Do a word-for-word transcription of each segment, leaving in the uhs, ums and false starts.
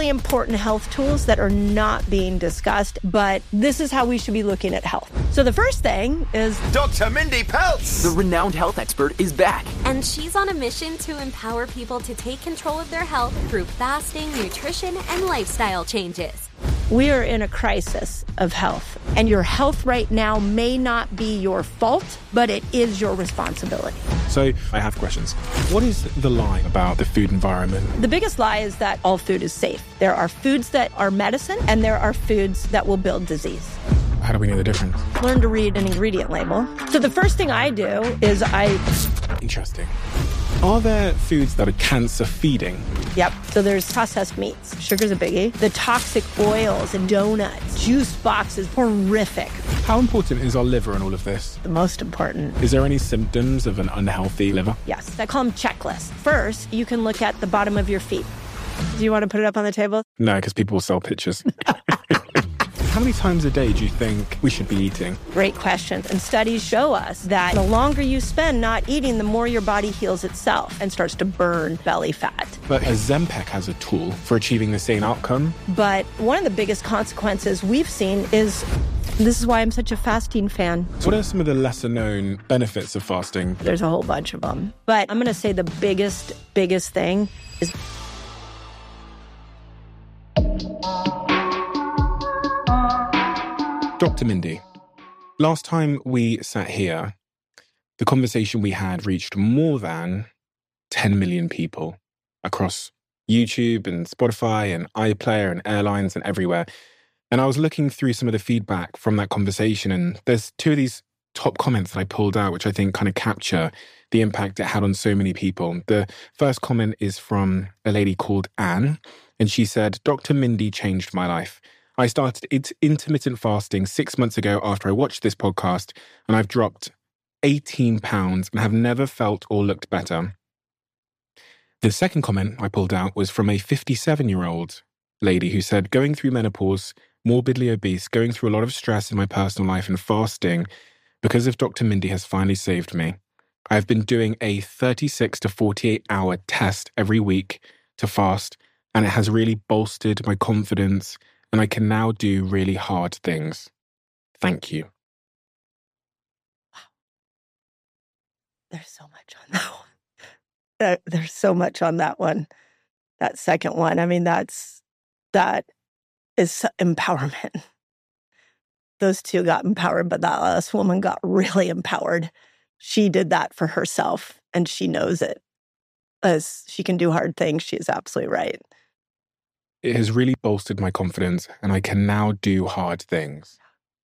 really important health tools that are not being discussed, but this is how we should be looking at health. So the first thing is Doctor Mindy Pelz! The renowned health expert is back. And she's on a mission to empower people to take control of their health through fasting, nutrition, and lifestyle changes. we are in a crisis of health, and your health right now may not be your fault, but it is your responsibility. So I have questions. What is the lie about the food environment? The biggest lie is that all food is safe. There are foods that are medicine, and there are foods that will build disease. How do we know the difference? Learn to read an ingredient label. So the first thing I do is I... Interesting. Are there foods that are cancer-feeding? Yep. So there's processed meats. Sugar's a biggie. The toxic oils and donuts, juice boxes, horrific. How important is our liver in all of this? The most important. Is there any symptoms of an unhealthy liver? Yes. I call them checklists. First, you can look at the bottom of your feet. Do you want to put it up on the table? No, because people will sell pictures. How many times a day do you think we should be eating? Great question. And studies show us that the longer you spend not eating, the more your body heals itself and starts to burn belly fat. But Ozempic has a tool for achieving the same outcome. But one of the biggest consequences we've seen is, this is why I'm such a fasting fan. What are some of the lesser known benefits of fasting? There's a whole bunch of them. But I'm going to say the biggest, biggest thing is... Doctor Mindy, last time we sat here, the conversation we had reached more than ten million people across YouTube and Spotify and iPlayer and airlines and everywhere. And I was looking through some of the feedback from that conversation, and there's two of these top comments that I pulled out, which I think kind of capture the impact it had on so many people. The first comment is from a lady called Anne, and she said, Doctor Mindy changed my life. I started it, intermittent fasting six months ago after I watched this podcast, and I've dropped eighteen pounds and have never felt or looked better. The second comment I pulled out was from a fifty-seven-year-old lady who said, going through menopause, morbidly obese, going through a lot of stress in my personal life, and fasting because of Doctor Mindy has finally saved me. I've been doing a thirty-six to forty-eight hour test every week to fast, and it has really bolstered my confidence, and I can now do really hard things. Thank you. Wow. There's so much on that one. There's so much on that one. That second one. I mean, that's, that is empowerment. Those two got empowered, but that last woman got really empowered. She did that for herself, and she knows it. As she can do hard things, she is absolutely right. It has really bolstered my confidence, and I can now do hard things.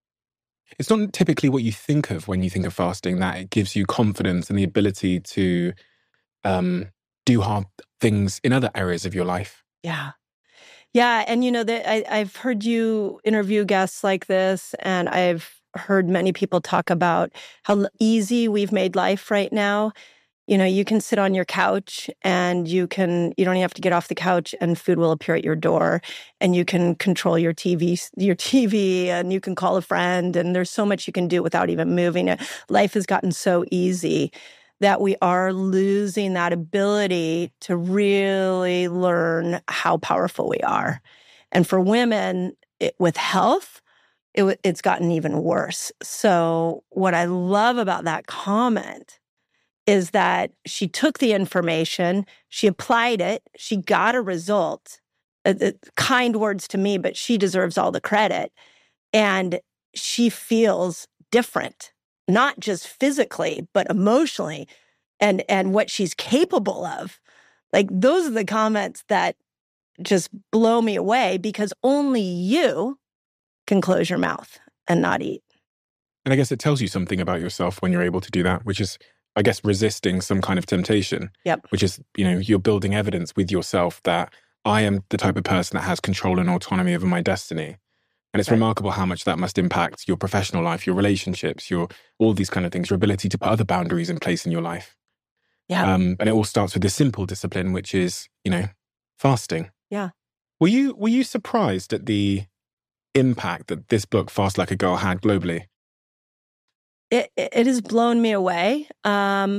It's not typically what you think of when you think of fasting, that it gives you confidence and the ability to um, do hard things in other areas of your life. Yeah. Yeah. And, you know, that I, I've heard you interview guests like this, and I've heard many people talk about how easy we've made life right now. You know, you can sit on your couch and you can, you don't even have to get off the couch and food will appear at your door, and you can control your T V, your T V, and you can call a friend, and there's so much you can do without even moving. Life has gotten so easy that we are losing that ability to really learn how powerful we are. And for women it, with health, it, it's gotten even worse. So what I love about that comment is that she took the information, she applied it, she got a result. Uh, uh, kind words to me, but she deserves all the credit. And she feels different, not just physically, but emotionally, and, and what she's capable of. Like, those are the comments that just blow me away, because only you can close your mouth and not eat. And I guess it tells you something about yourself when you're able to do that, which is, I guess, resisting some kind of temptation. Yep. Which is, you know, you're building evidence with yourself that I am the type of person that has control and autonomy over my destiny. And it's right. Remarkable how much that must impact your professional life, your relationships, your all these kind of things, your ability to put other boundaries in place in your life. Yeah. Um, and it all starts with this simple discipline, which is, you know, fasting. Yeah. Were you were you surprised at the impact that this book, Fast Like a Girl, had globally? It, it has blown me away. Um,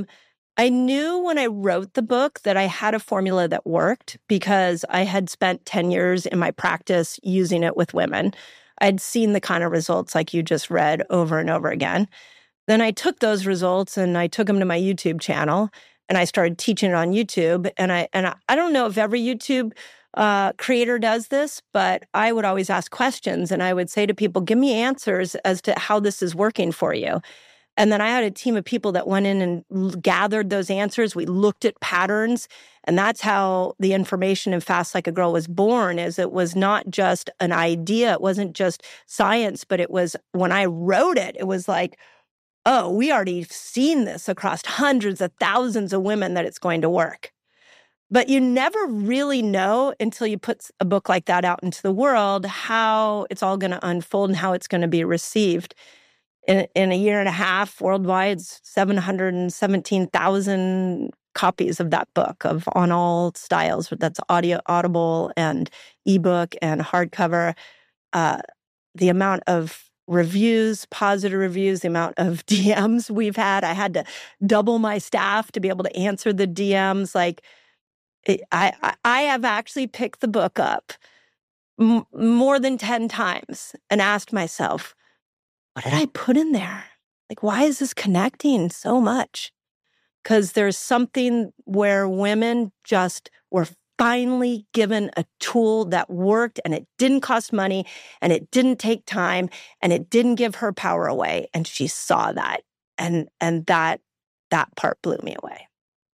I knew when I wrote the book that I had a formula that worked because I had spent ten years in my practice using it with women. I'd seen the kind of results like you just read over and over again. Then I took those results and I took them to my YouTube channel and I started teaching it on YouTube. And I and I, I don't know if every YouTube uh, creator does this, but I would always ask questions and I would say to people, give me answers as to how this is working for you. And then I had a team of people that went in and gathered those answers. We looked at patterns, and that's how the information in Fast Like a Girl was born, is it was not just an idea. It wasn't just science, but it was, when I wrote it, it was like, oh, we already seen this across hundreds of thousands of women that it's going to work. But you never really know until you put a book like that out into the world how it's all going to unfold and how it's going to be received. In, in a year and a half, worldwide, seven hundred seventeen thousand copies of that book of On All Styles. That's audio, Audible, and ebook and hardcover. Uh, the amount of reviews, positive reviews, the amount of D Ms we've had. I had to double my staff to be able to answer the D Ms. Like, I, I have actually picked the book up m- more than ten times and asked myself, what did I put in there? Like, why is this connecting so much? Because there's something where women just were finally given a tool that worked, and it didn't cost money, and it didn't take time, and it didn't give her power away. And she saw that. And and that that part blew me away.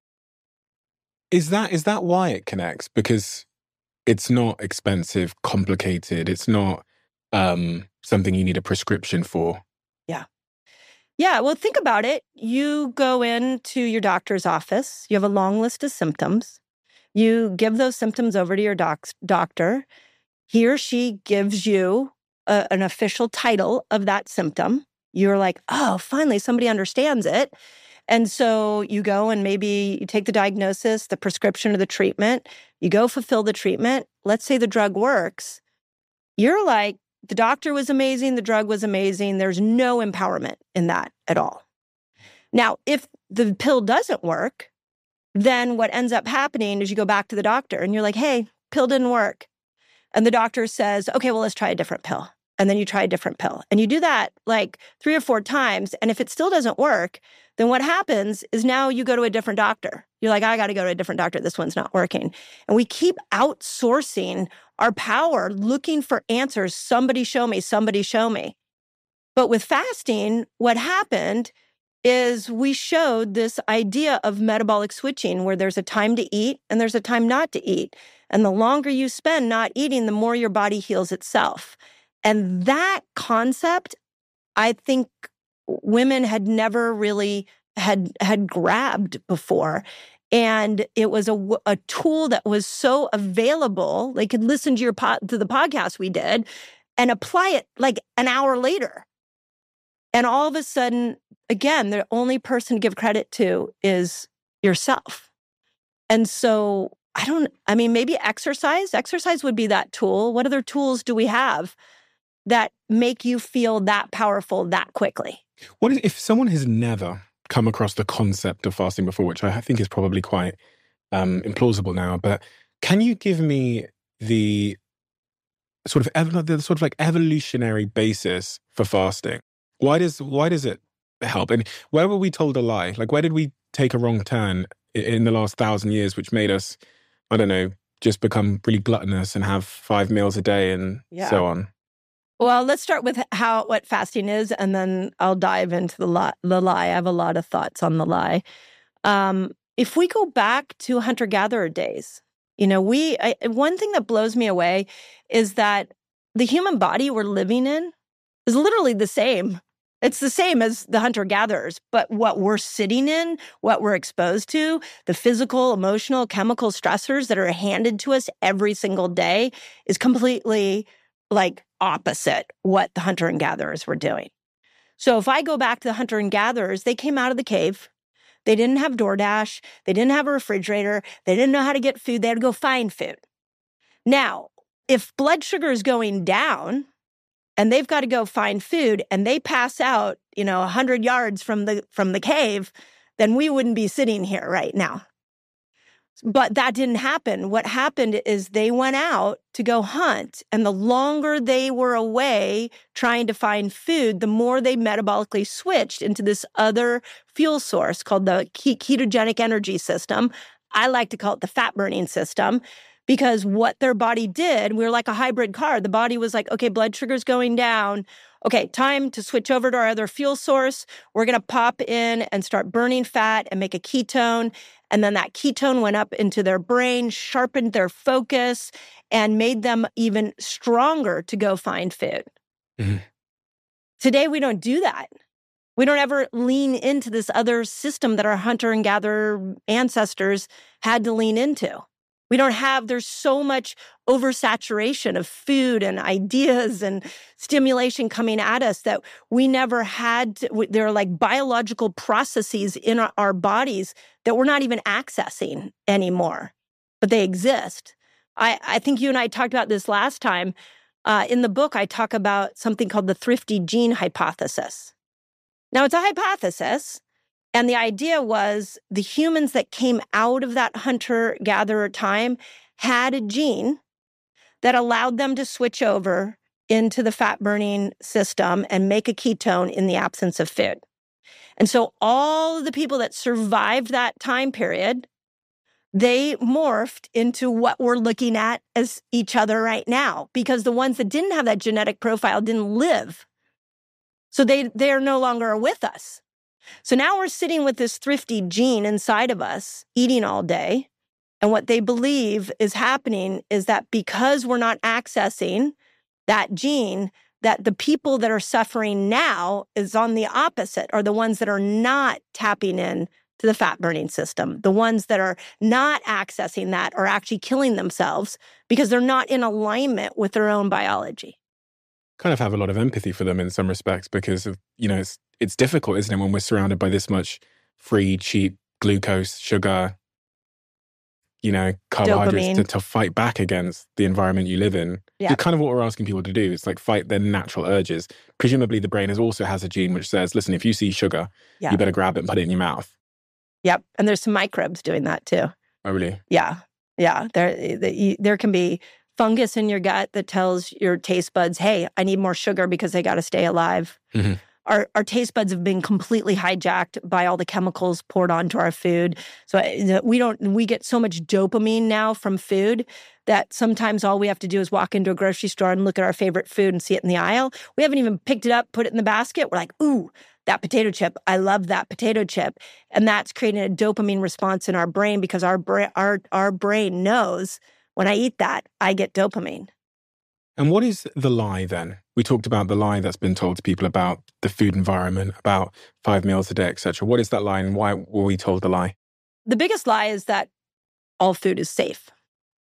Is that is that why it connects? Because it's not expensive, complicated. It's not um, something you need a prescription for. Yeah. Yeah. Well, think about it. You go into your doctor's office. You have a long list of symptoms. You give those symptoms over to your doc- doctor. He or she gives you a, an official title of that symptom. You're like, oh, finally, somebody understands it. And so you go and maybe you take the diagnosis, the prescription, or the treatment. You go fulfill the treatment. Let's say the drug works. You're like, the doctor was amazing. The drug was amazing. There's no empowerment in that at all. Now, if the pill doesn't work, then what ends up happening is you go back to the doctor and you're like, hey, pill didn't work. And the doctor says, okay, well, let's try a different pill. And then you try a different pill. And you do that like three or four times. And if it still doesn't work, then what happens is now you go to a different doctor. You're like, I got to go to a different doctor. This one's not working. And we keep outsourcing our power, looking for answers. Somebody show me, somebody show me. But with fasting, what happened is we showed this idea of metabolic switching where there's a time to eat and there's a time not to eat. And the longer you spend not eating, the more your body heals itself. And that concept, I think women had never really had had grabbed before. And it was a, a tool that was so available. They could listen to your pod, to the podcast we did and apply it like an hour later. And all of a sudden, again, the only person to give credit to is yourself. And so I don't, I mean, maybe exercise. Exercise would be that tool. What other tools do we have that make you feel that powerful that quickly? What is, if someone has never come across the concept of fasting before, which I think is probably quite um, implausible now, but can you give me the sort of ev- the sort of like evolutionary basis for fasting? Why does why does it help? And where were we told a lie? Like, where did we take a wrong turn in the last thousand years, which made us, I don't know, just become really gluttonous and have five meals a day and yeah. so on? Well, let's start with how what fasting is, and then I'll dive into the lie. The lie. I have a lot of thoughts on the lie. Um, if we go back to hunter-gatherer days, you know, we I, one thing that blows me away is that the human body we're living in is literally the same. It's the same as the hunter-gatherers, but what we're sitting in, what we're exposed to, the physical, emotional, chemical stressors that are handed to us every single day is completely like opposite what the hunter and gatherers were doing. So if I go back to the hunter and gatherers, they came out of the cave. They didn't have DoorDash. They didn't have a refrigerator. They didn't know how to get food. They had to go find food. Now, if blood sugar is going down and they've got to go find food and they pass out, you know, one hundred yards from the from the cave, then we wouldn't be sitting here right now. But that didn't happen. What happened is they went out to go hunt, and the longer they were away trying to find food, the more they metabolically switched into this other fuel source called the ketogenic energy system. I like to call it the fat burning system, because what their body did, we were like a hybrid car. The body was like, okay, blood sugar's going down. Okay, time to switch over to our other fuel source. We're going to pop in and start burning fat and make a ketone. And then that ketone went up into their brain, sharpened their focus, and made them even stronger to go find food. Mm-hmm. Today, we don't do that. We don't ever lean into this other system that our hunter and gatherer ancestors had to lean into. We don't have, there's so much oversaturation of food and ideas and stimulation coming at us that we never had, to, there are like biological processes in our, our bodies that we're not even accessing anymore, but they exist. I, I think you and I talked about this last time. Uh, in the book, I talk about something called the thrifty gene hypothesis. Now, it's a hypothesis. And the idea was the humans that came out of that hunter-gatherer time had a gene that allowed them to switch over into the fat-burning system and make a ketone in the absence of food. And so all of the people that survived that time period, they morphed into what we're looking at as each other right now, because the ones that didn't have that genetic profile didn't live. So they, they are no longer with us. So now we're sitting with this thrifty gene inside of us, eating all day. And what they believe is happening is that because we're not accessing that gene, that the people that are suffering now is on the opposite, are the ones that are not tapping in to the fat-burning system. The ones that are not accessing that are actually killing themselves because they're not in alignment with their own biology. Kind of have a lot of empathy for them in some respects, because of, you know, it's it's difficult, isn't it, when we're surrounded by this much free, cheap glucose, sugar, you know, carbohydrates to, to fight back against the environment you live in. Yeah. It's kind of what we're asking people to do. It's like fight their natural urges. Presumably the brain is also has a gene which says, listen, if you see sugar, yeah. you better grab it and put it in your mouth. Yep. And there's some microbes doing that too. Oh, really? Yeah. Yeah. There, there can be fungus in your gut that tells your taste buds, hey, I need more sugar because they got to stay alive. Mm-hmm. Our, our taste buds have been completely hijacked by all the chemicals poured onto our food. So we don't, we get so much dopamine now from food that sometimes all we have to do is walk into a grocery store and look at our favorite food and see it in the aisle. We haven't even picked it up, put it in the basket. We're like, ooh, that potato chip. I love that potato chip. And that's creating a dopamine response in our brain because our, bra- our, our brain knows when I eat that, I get dopamine. And what is the lie then? We talked about the lie that's been told to people about the food environment, about five meals a day, et cetera. What is that lie and why were we told the lie? The biggest lie is that all food is safe.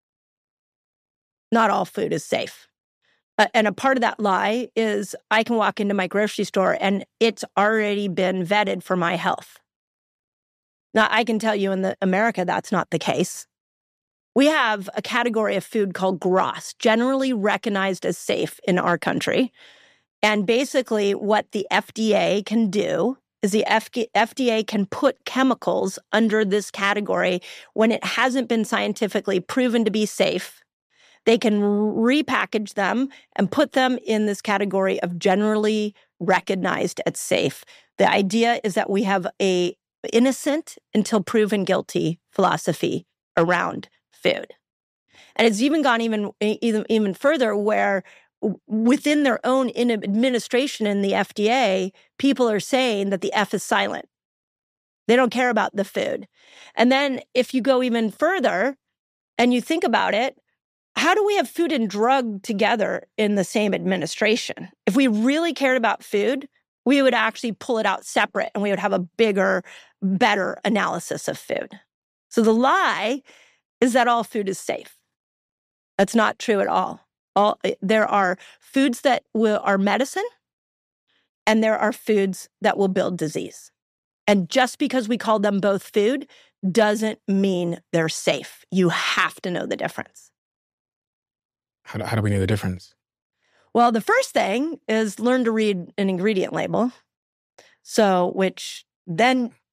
Not all food is safe. Uh, and a part of that lie is I can walk into my grocery store and it's already been vetted for my health. Now, I can tell you in the America, that's not the case. We have a category of food called GRAS, generally recognized as safe in our country. And basically what the F D A can do is the F D A can put chemicals under this category when it hasn't been scientifically proven to be safe. They can repackage them and put them in this category of generally recognized as safe. The idea is that we have a innocent until proven guilty philosophy around food. And it's even gone even, even, even further where within their own administration in the F D A, people are saying that the F is silent. They don't care about the food. And then if you go even further and you think about it, how do we have food and drug together in the same administration? If we really cared about food, we would actually pull it out separate and we would have a bigger, better analysis of food. So the lie is that all food is safe. That's not true at all. All there are foods that will, are medicine, and there are foods that will build disease. And just because we call them both food doesn't mean they're safe. You have to know the difference. How do, how do we know the difference? Well, the first thing is learn to read an ingredient label. So, which then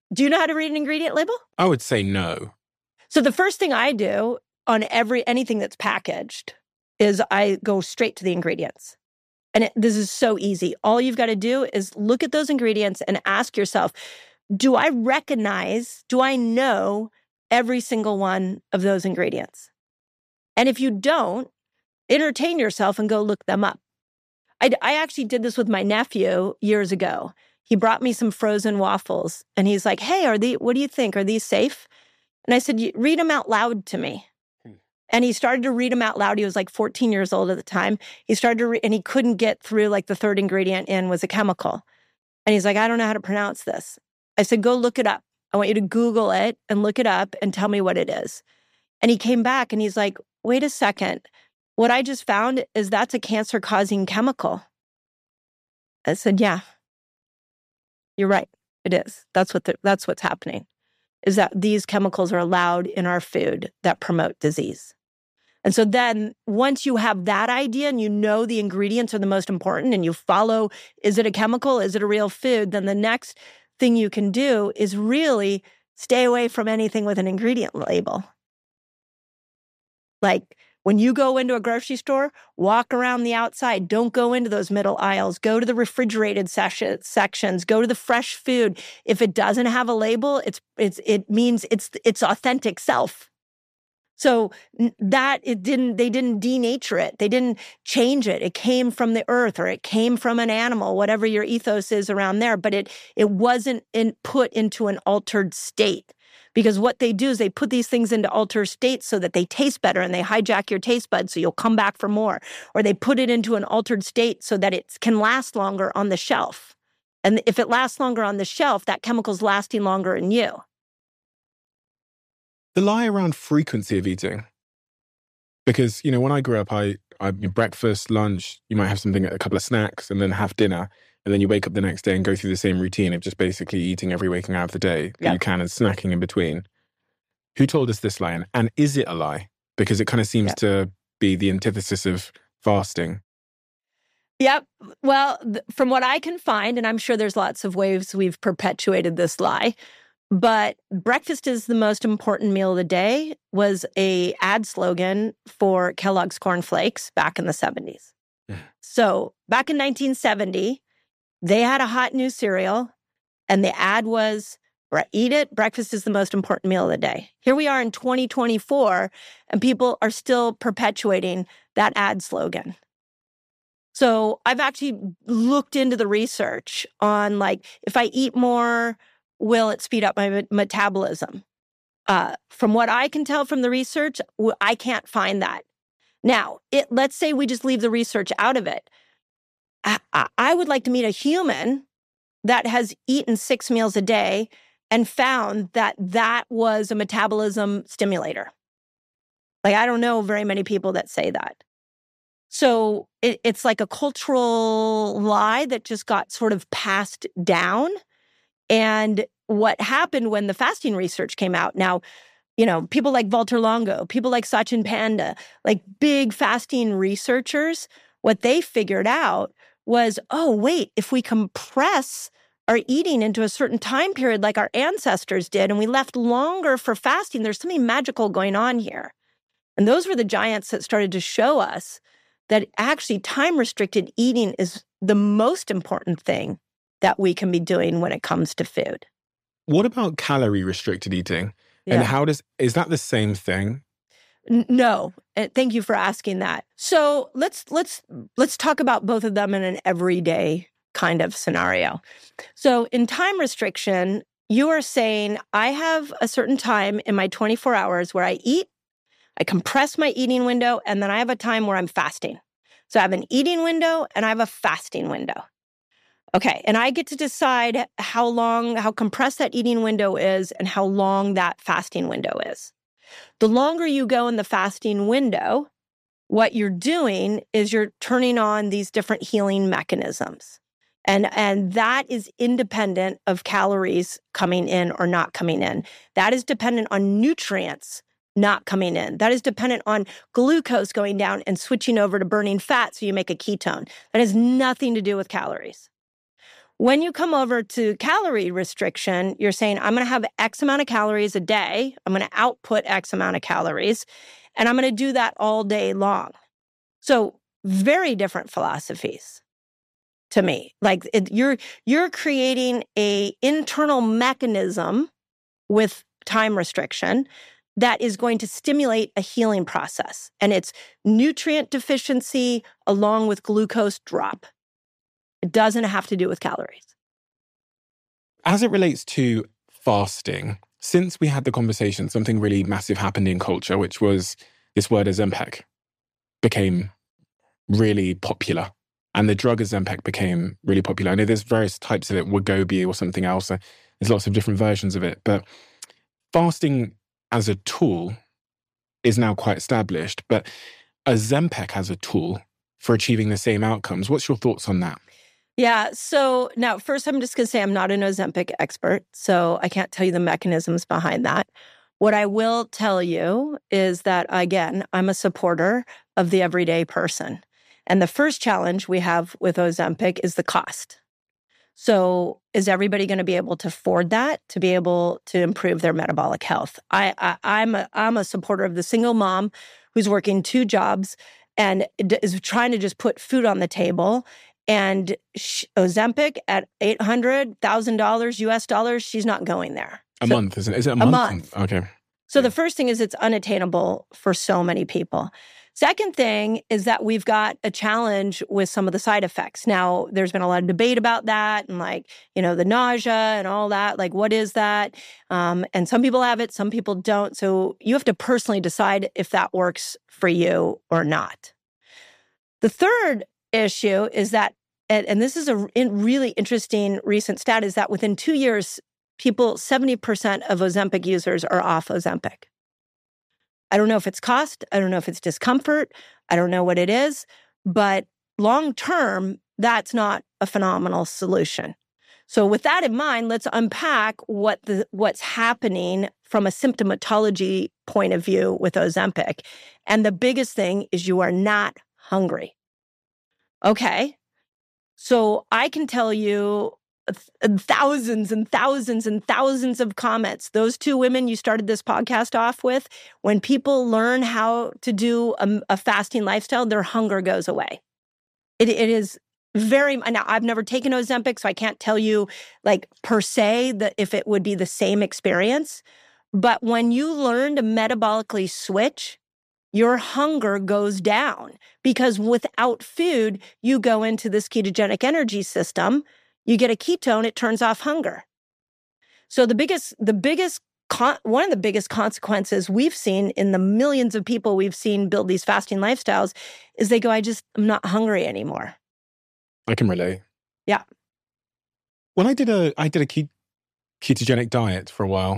Do you know how to read an ingredient label? I would say no. So the first thing I do on every anything that's packaged is I go straight to the ingredients. And it, this is so easy. All you've got to do is look at those ingredients and ask yourself, do I recognize, do I know every single one of those ingredients? And if you don't, entertain yourself and go look them up. I, I actually did this with my nephew years ago. He brought me some frozen waffles and he's like, hey, are these, what do you think? Are these safe? And I said, read them out loud to me. And he started to read them out loud. He was like fourteen years old at the time. He started to read, and he couldn't get through like the third ingredient in was a chemical. And he's like, I don't know how to pronounce this. I said, go look it up. I want you to Google it and look it up and tell me what it is. And he came back and he's like, wait a second. What I just found is that's a cancer-causing chemical. I said, yeah, you're right. It is. That's what the, that's what's happening, is that these chemicals are allowed in our food that promote disease. And so then once you have that idea and you know the ingredients are the most important and you follow, is it a chemical? Is it a real food? Then the next thing you can do is really stay away from anything with an ingredient label. Like when you go into a grocery store, walk around the outside. Don't go into those middle aisles. Go to the refrigerated session, sections. Go to the fresh food. If it doesn't have a label, it's it's it means it's its authentic self. So that it didn't, they didn't denature it. They didn't change it. It came from the earth or it came from an animal, whatever your ethos is around there. But it it wasn't in, put into an altered state. Because what they do is they put these things into altered states so that they taste better and they hijack your taste buds so you'll come back for more. Or they put it into an altered state so that it can last longer on the shelf. And if it lasts longer on the shelf, that chemical's lasting longer in you. The lie around frequency of eating. Because, you know, when I grew up, I, I breakfast, lunch, you might have something, a couple of snacks, and then have dinner. And then you wake up the next day and go through the same routine of just basically eating every waking hour of the day that yeah. you can and snacking in between. Who told us this lie? And is it a lie? Because it kind of seems yeah. to be the antithesis of fasting. Yep. Well, th- from what I can find, and I'm sure there's lots of ways we've perpetuated this lie, but breakfast is the most important meal of the day was a ad slogan for Kellogg's Corn Flakes back in the seventies. Yeah. So back in nineteen seventy, they had a hot new cereal, and the ad was, eat it, breakfast is the most important meal of the day. Here we are in twenty twenty-four, and people are still perpetuating that ad slogan. So I've actually looked into the research on, like, if I eat more, will it speed up my metabolism? Uh, from what I can tell from the research, I can't find that. Now, it, let's say we just leave the research out of it. I, I would like to meet a human that has eaten six meals a day and found that that was a metabolism stimulator. Like, I don't know very many people that say that. So it, it's like a cultural lie that just got sort of passed down. And what happened when the fasting research came out, now, you know, people like Valter Longo, people like Sachin Panda, like big fasting researchers, what they figured out was, oh, wait, if we compress our eating into a certain time period like our ancestors did, and we left longer for fasting, there's something magical going on here. And those were the giants that started to show us that actually time-restricted eating is the most important thing that we can be doing when it comes to food. What about calorie-restricted eating? Yeah. And how does, is that the same thing? No, thank you for asking that. So let's let's let's talk about both of them in an everyday kind of scenario. So in time restriction, you are saying I have a certain time in my twenty-four hours where I eat, I compress my eating window, and then I have a time where I'm fasting. So I have an eating window and I have a fasting window. Okay, and I get to decide how long, how compressed that eating window is and how long that fasting window is. The longer you go in the fasting window, what you're doing is you're turning on these different healing mechanisms. And, and that is independent of calories coming in or not coming in. That is dependent on nutrients not coming in. That is dependent on glucose going down and switching over to burning fat so you make a ketone. That has nothing to do with calories. When you come over to calorie restriction, you're saying, I'm going to have X amount of calories a day. I'm going to output X amount of calories, and I'm going to do that all day long. So very different philosophies to me. Like it, you're you're creating a internal mechanism with time restriction that is going to stimulate a healing process. And it's nutrient deficiency along with glucose drop. It doesn't have to do with calories. As it relates to fasting, since we had the conversation, something really massive happened in culture, which was this word Ozempic became really popular. And the drug Ozempic became really popular. I know there's various types of it, Wegovy or something else. There's lots of different versions of it. But fasting as a tool is now quite established. But Ozempic as a tool for achieving the same outcomes. What's your thoughts on that? Yeah. So now, first, I'm just going to say I'm not an Ozempic expert, so I can't tell you the mechanisms behind that. What I will tell you is that, again, I'm a supporter of the everyday person. And the first challenge we have with Ozempic is the cost. So is everybody going to be able to afford that to be able to improve their metabolic health? I, I, I'm, a, I'm a supporter of the single mom who's working two jobs and is trying to just put food on the table. And Ozempic at eight hundred thousand dollars U S dollars, she's not going there. A so, month, isn't it? Is it a month? A month. Okay. So the first thing is it's unattainable for so many people. Second thing is that we've got a challenge with some of the side effects. Now, there's been a lot of debate about that and like, you know, the nausea and all that. Like, what is that? Um, and some people have it, some people don't. So you have to personally decide if that works for you or not. The third issue is that, and, and this is a really interesting recent stat, is that within two years, people, seventy percent of Ozempic users are off Ozempic. I don't know if it's cost. I don't know if it's discomfort. I don't know what it is. But long term, that's not a phenomenal solution. So with that in mind, let's unpack what the what's happening from a symptomatology point of view with Ozempic. And the biggest thing is you are not hungry. Okay. So I can tell you thousands and thousands and thousands of comments. Those two women you started this podcast off with, when people learn how to do a, a fasting lifestyle, their hunger goes away. It, it is very, now I've never taken Ozempic, so I can't tell you like per se that if it would be the same experience. But when you learn to metabolically switch, your hunger goes down because without food, you go into this ketogenic energy system. You get a ketone, it turns off hunger. So the biggest, the biggest, con- one of the biggest consequences we've seen in the millions of people we've seen build these fasting lifestyles is they go, I just, I'm not hungry anymore. I can relate. Yeah. When I did a, I did a ke- ketogenic diet for a while,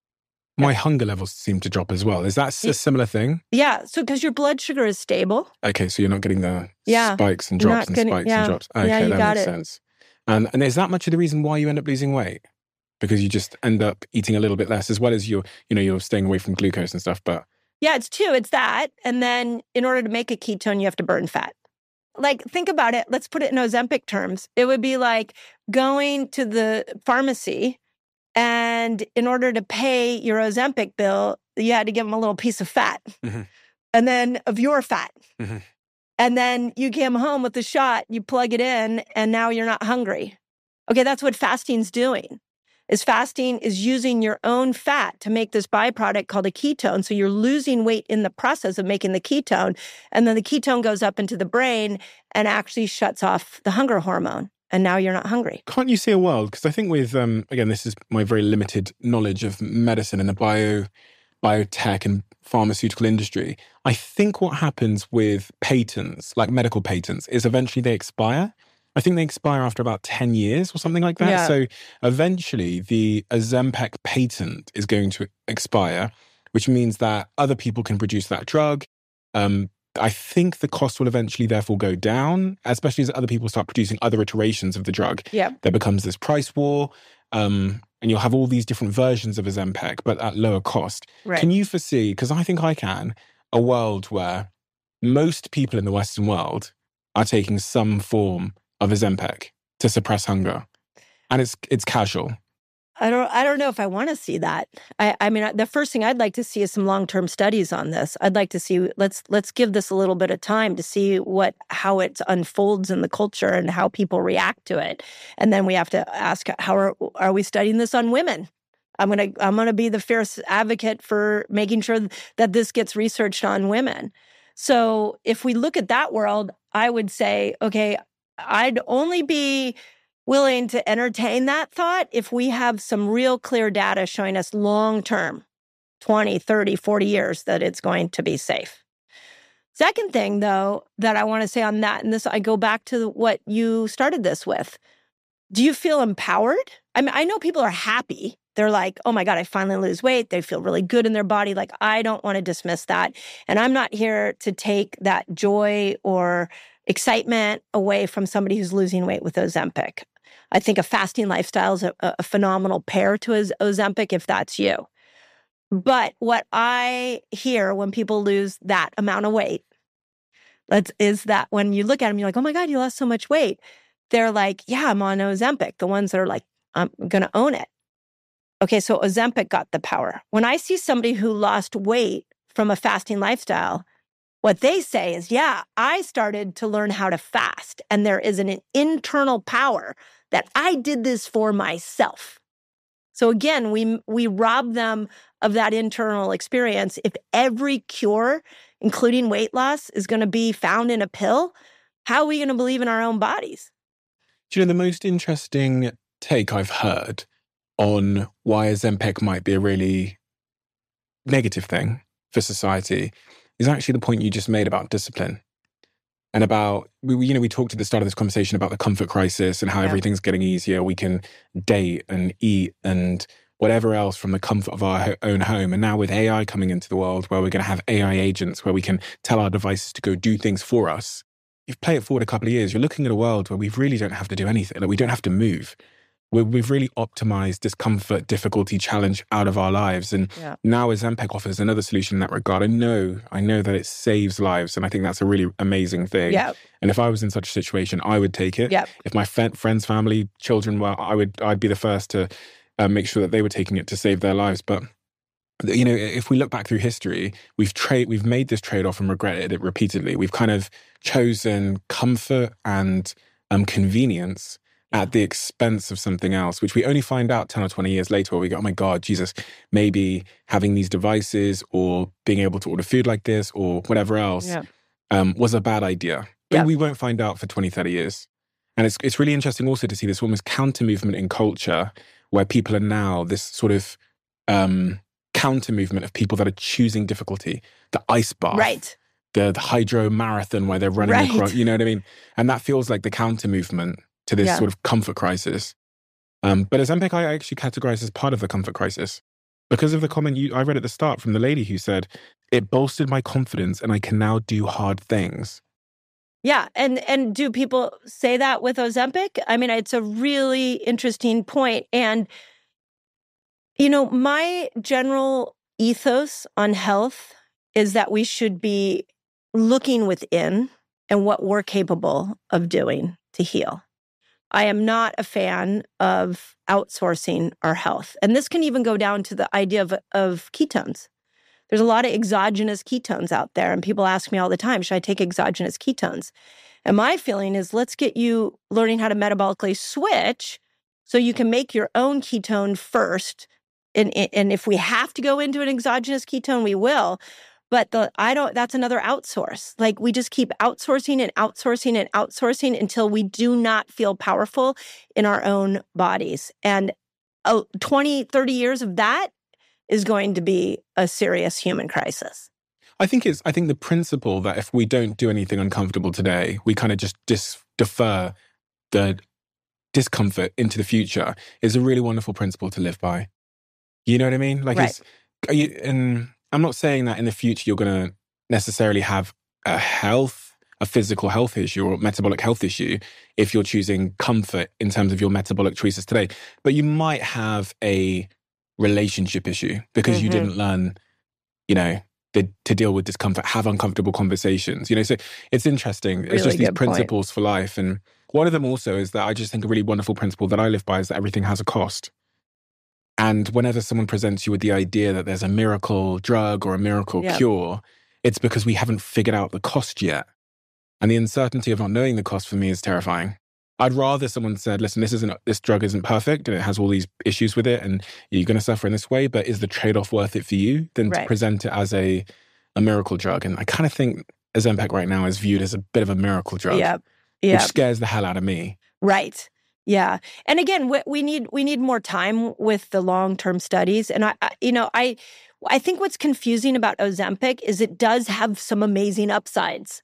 my yeah. hunger levels seem to drop as well. Is that a similar thing? Yeah. So because your blood sugar is stable. Okay. So you're not getting the yeah. spikes and You're drops and getting, spikes yeah. and drops. Okay. Yeah, you that got makes it. sense. And, and is that much of the reason why you end up losing weight? Because you just end up eating a little bit less, as well as you're, you know, you're staying away from glucose and stuff. But yeah, it's two. It's that. And then in order to make a ketone, you have to burn fat. Like, think about it. Let's put it in Ozempic terms. It would be like going to the pharmacy, and in order to pay your Ozempic bill, you had to give them a little piece of fat, mm-hmm. and then of your fat. Mm-hmm. And then you came home with the shot, you plug it in, and now you're not hungry. Okay, that's what fasting's doing. Is fasting is using your own fat to make this byproduct called a ketone. So you're losing weight in the process of making the ketone. And then the ketone goes up into the brain and actually shuts off the hunger hormone. And now you're not hungry. Can't you see a world? Because I think with, um, again, this is my very limited knowledge of medicine and the bio, biotech and pharmaceutical industry. I think what happens with patents, like medical patents, is eventually they expire. I think they expire after about ten years or something like that. Yeah. So eventually the Ozempic patent is going to expire, which means that other people can produce that drug. Um, I think the cost will eventually therefore go down, especially as other people start producing other iterations of the drug. Yeah. There becomes this price war, um, and you'll have all these different versions of Ozempic, but at lower cost. Right. Can you foresee, because I think I can, a world where most people in the Western world are taking some form of Ozempic to suppress hunger? And it's it's casual. I don't I don't know if I want to see that. I, I mean, the first thing I'd like to see is some long-term studies on this. I'd like to see, let's let's give this a little bit of time to see what how it unfolds in the culture and how people react to it. And then we have to ask, how are, are we studying this on women? I'm going to I'm going to be the fierce advocate for making sure that this gets researched on women. So if we look at that world, I would say, okay, I'd only be willing to entertain that thought if we have some real clear data showing us long-term, twenty, thirty, forty years, that it's going to be safe. Second thing, though, that I want to say on that, and this, I go back to what you started this with. Do you feel empowered? I mean, I know people are happy. They're like, oh my God, I finally lose weight. They feel really good in their body. Like, I don't want to dismiss that. And I'm not here to take that joy or excitement away from somebody who's losing weight with Ozempic. I think a fasting lifestyle is a, a phenomenal pair to Ozempic if that's you. But what I hear when people lose that amount of weight let's, is that when you look at them, you're like, oh my God, you lost so much weight. They're like, yeah, I'm on Ozempic. The ones that are like, I'm going to own it. Okay, so Ozempic got the power. When I see somebody who lost weight from a fasting lifestyle, what they say is, yeah, I started to learn how to fast, and there is an, an internal power that I did this for myself. So again, we we rob them of that internal experience. If every cure, including weight loss, is going to be found in a pill, how are we going to believe in our own bodies? Do you know, the most interesting take I've heard on why Ozempic might be a really negative thing for society is actually the point you just made about discipline. And about, we, you know, we talked at the start of this conversation about the comfort crisis and how yeah. everything's getting easier. We can date and eat and whatever else from the comfort of our own home. And now with A I coming into the world, where we're going to have A I agents, where we can tell our devices to go do things for us. If you play it forward a couple of years, you're looking at a world where we really don't have to do anything. Like, we don't have to move. We've really optimized discomfort, difficulty, challenge out of our lives. And yeah. now Ozempic offers another solution in that regard. I know, I know that it saves lives. And I think that's a really amazing thing. Yeah. And if I was in such a situation, I would take it. Yeah. If my f- friends, family, children were, I would, I'd be the first to uh, make sure that they were taking it to save their lives. But, you know, if we look back through history, we've trade, we've made this trade-off and regretted it repeatedly. We've kind of chosen comfort and um, convenience at the expense of something else, which we only find out ten or twenty years later, where we go, oh my God, Jesus, maybe having these devices or being able to order food like this or whatever else yeah. um, was a bad idea. But yeah. we won't find out for twenty, thirty years. And it's it's really interesting also to see this almost counter movement in culture, where people are now this sort of um, counter movement of people that are choosing difficulty, the ice bath. Right. The, the hydro marathon where they're running right. across, you know what I mean? And that feels like the counter movement to this yeah. sort of comfort crisis. Um, but Ozempic, I actually categorize as part of the comfort crisis because of the comment you, I read at the start from the lady who said, it bolstered my confidence and I can now do hard things. Yeah. And, and do people say that with Ozempic? I mean, it's a really interesting point. And, you know, my general ethos on health is that we should be looking within and what we're capable of doing to heal. I am not a fan of outsourcing our health. And this can even go down to the idea of, of ketones. There's a lot of exogenous ketones out there. And people ask me all the time, should I take exogenous ketones? And my feeling is, let's get you learning how to metabolically switch so you can make your own ketone first. And, and if we have to go into an exogenous ketone, we will. But the I don't, that's another outsource. Like, we just keep outsourcing and outsourcing and outsourcing until we do not feel powerful in our own bodies. And uh, twenty, thirty years of that is going to be a serious human crisis. I think it's, I think the principle that if we don't do anything uncomfortable today, we kind of just dis, defer the discomfort into the future is a really wonderful principle to live by. You know what I mean? Like, right. it's, are you, and I'm not saying that in the future you're going to necessarily have a health, a physical health issue or metabolic health issue if you're choosing comfort in terms of your metabolic choices today. But you might have a relationship issue because mm-hmm. you didn't learn, you know, the, to deal with discomfort, have uncomfortable conversations. You know, so it's interesting. Really it's just these principles point. for life. And One of them also is that I just think a really wonderful principle that I live by is that everything has a cost. And whenever someone presents you with the idea that there's a miracle drug or a miracle Yep. cure, it's because we haven't figured out the cost yet. And the uncertainty of not knowing the cost for me is terrifying. I'd rather someone said, listen, this isn't this drug isn't perfect and it has all these issues with it and you're going to suffer in this way, but is the trade-off worth it for you? Than Right. to present it as a, a miracle drug. And I kind of think Ozempic right now is viewed as a bit of a miracle drug, Yep. which Yep. scares the hell out of me. Right. Yeah. And again, we, we need we need more time with the long-term studies. And I, I you know, I I think what's confusing about Ozempic is it does have some amazing upsides.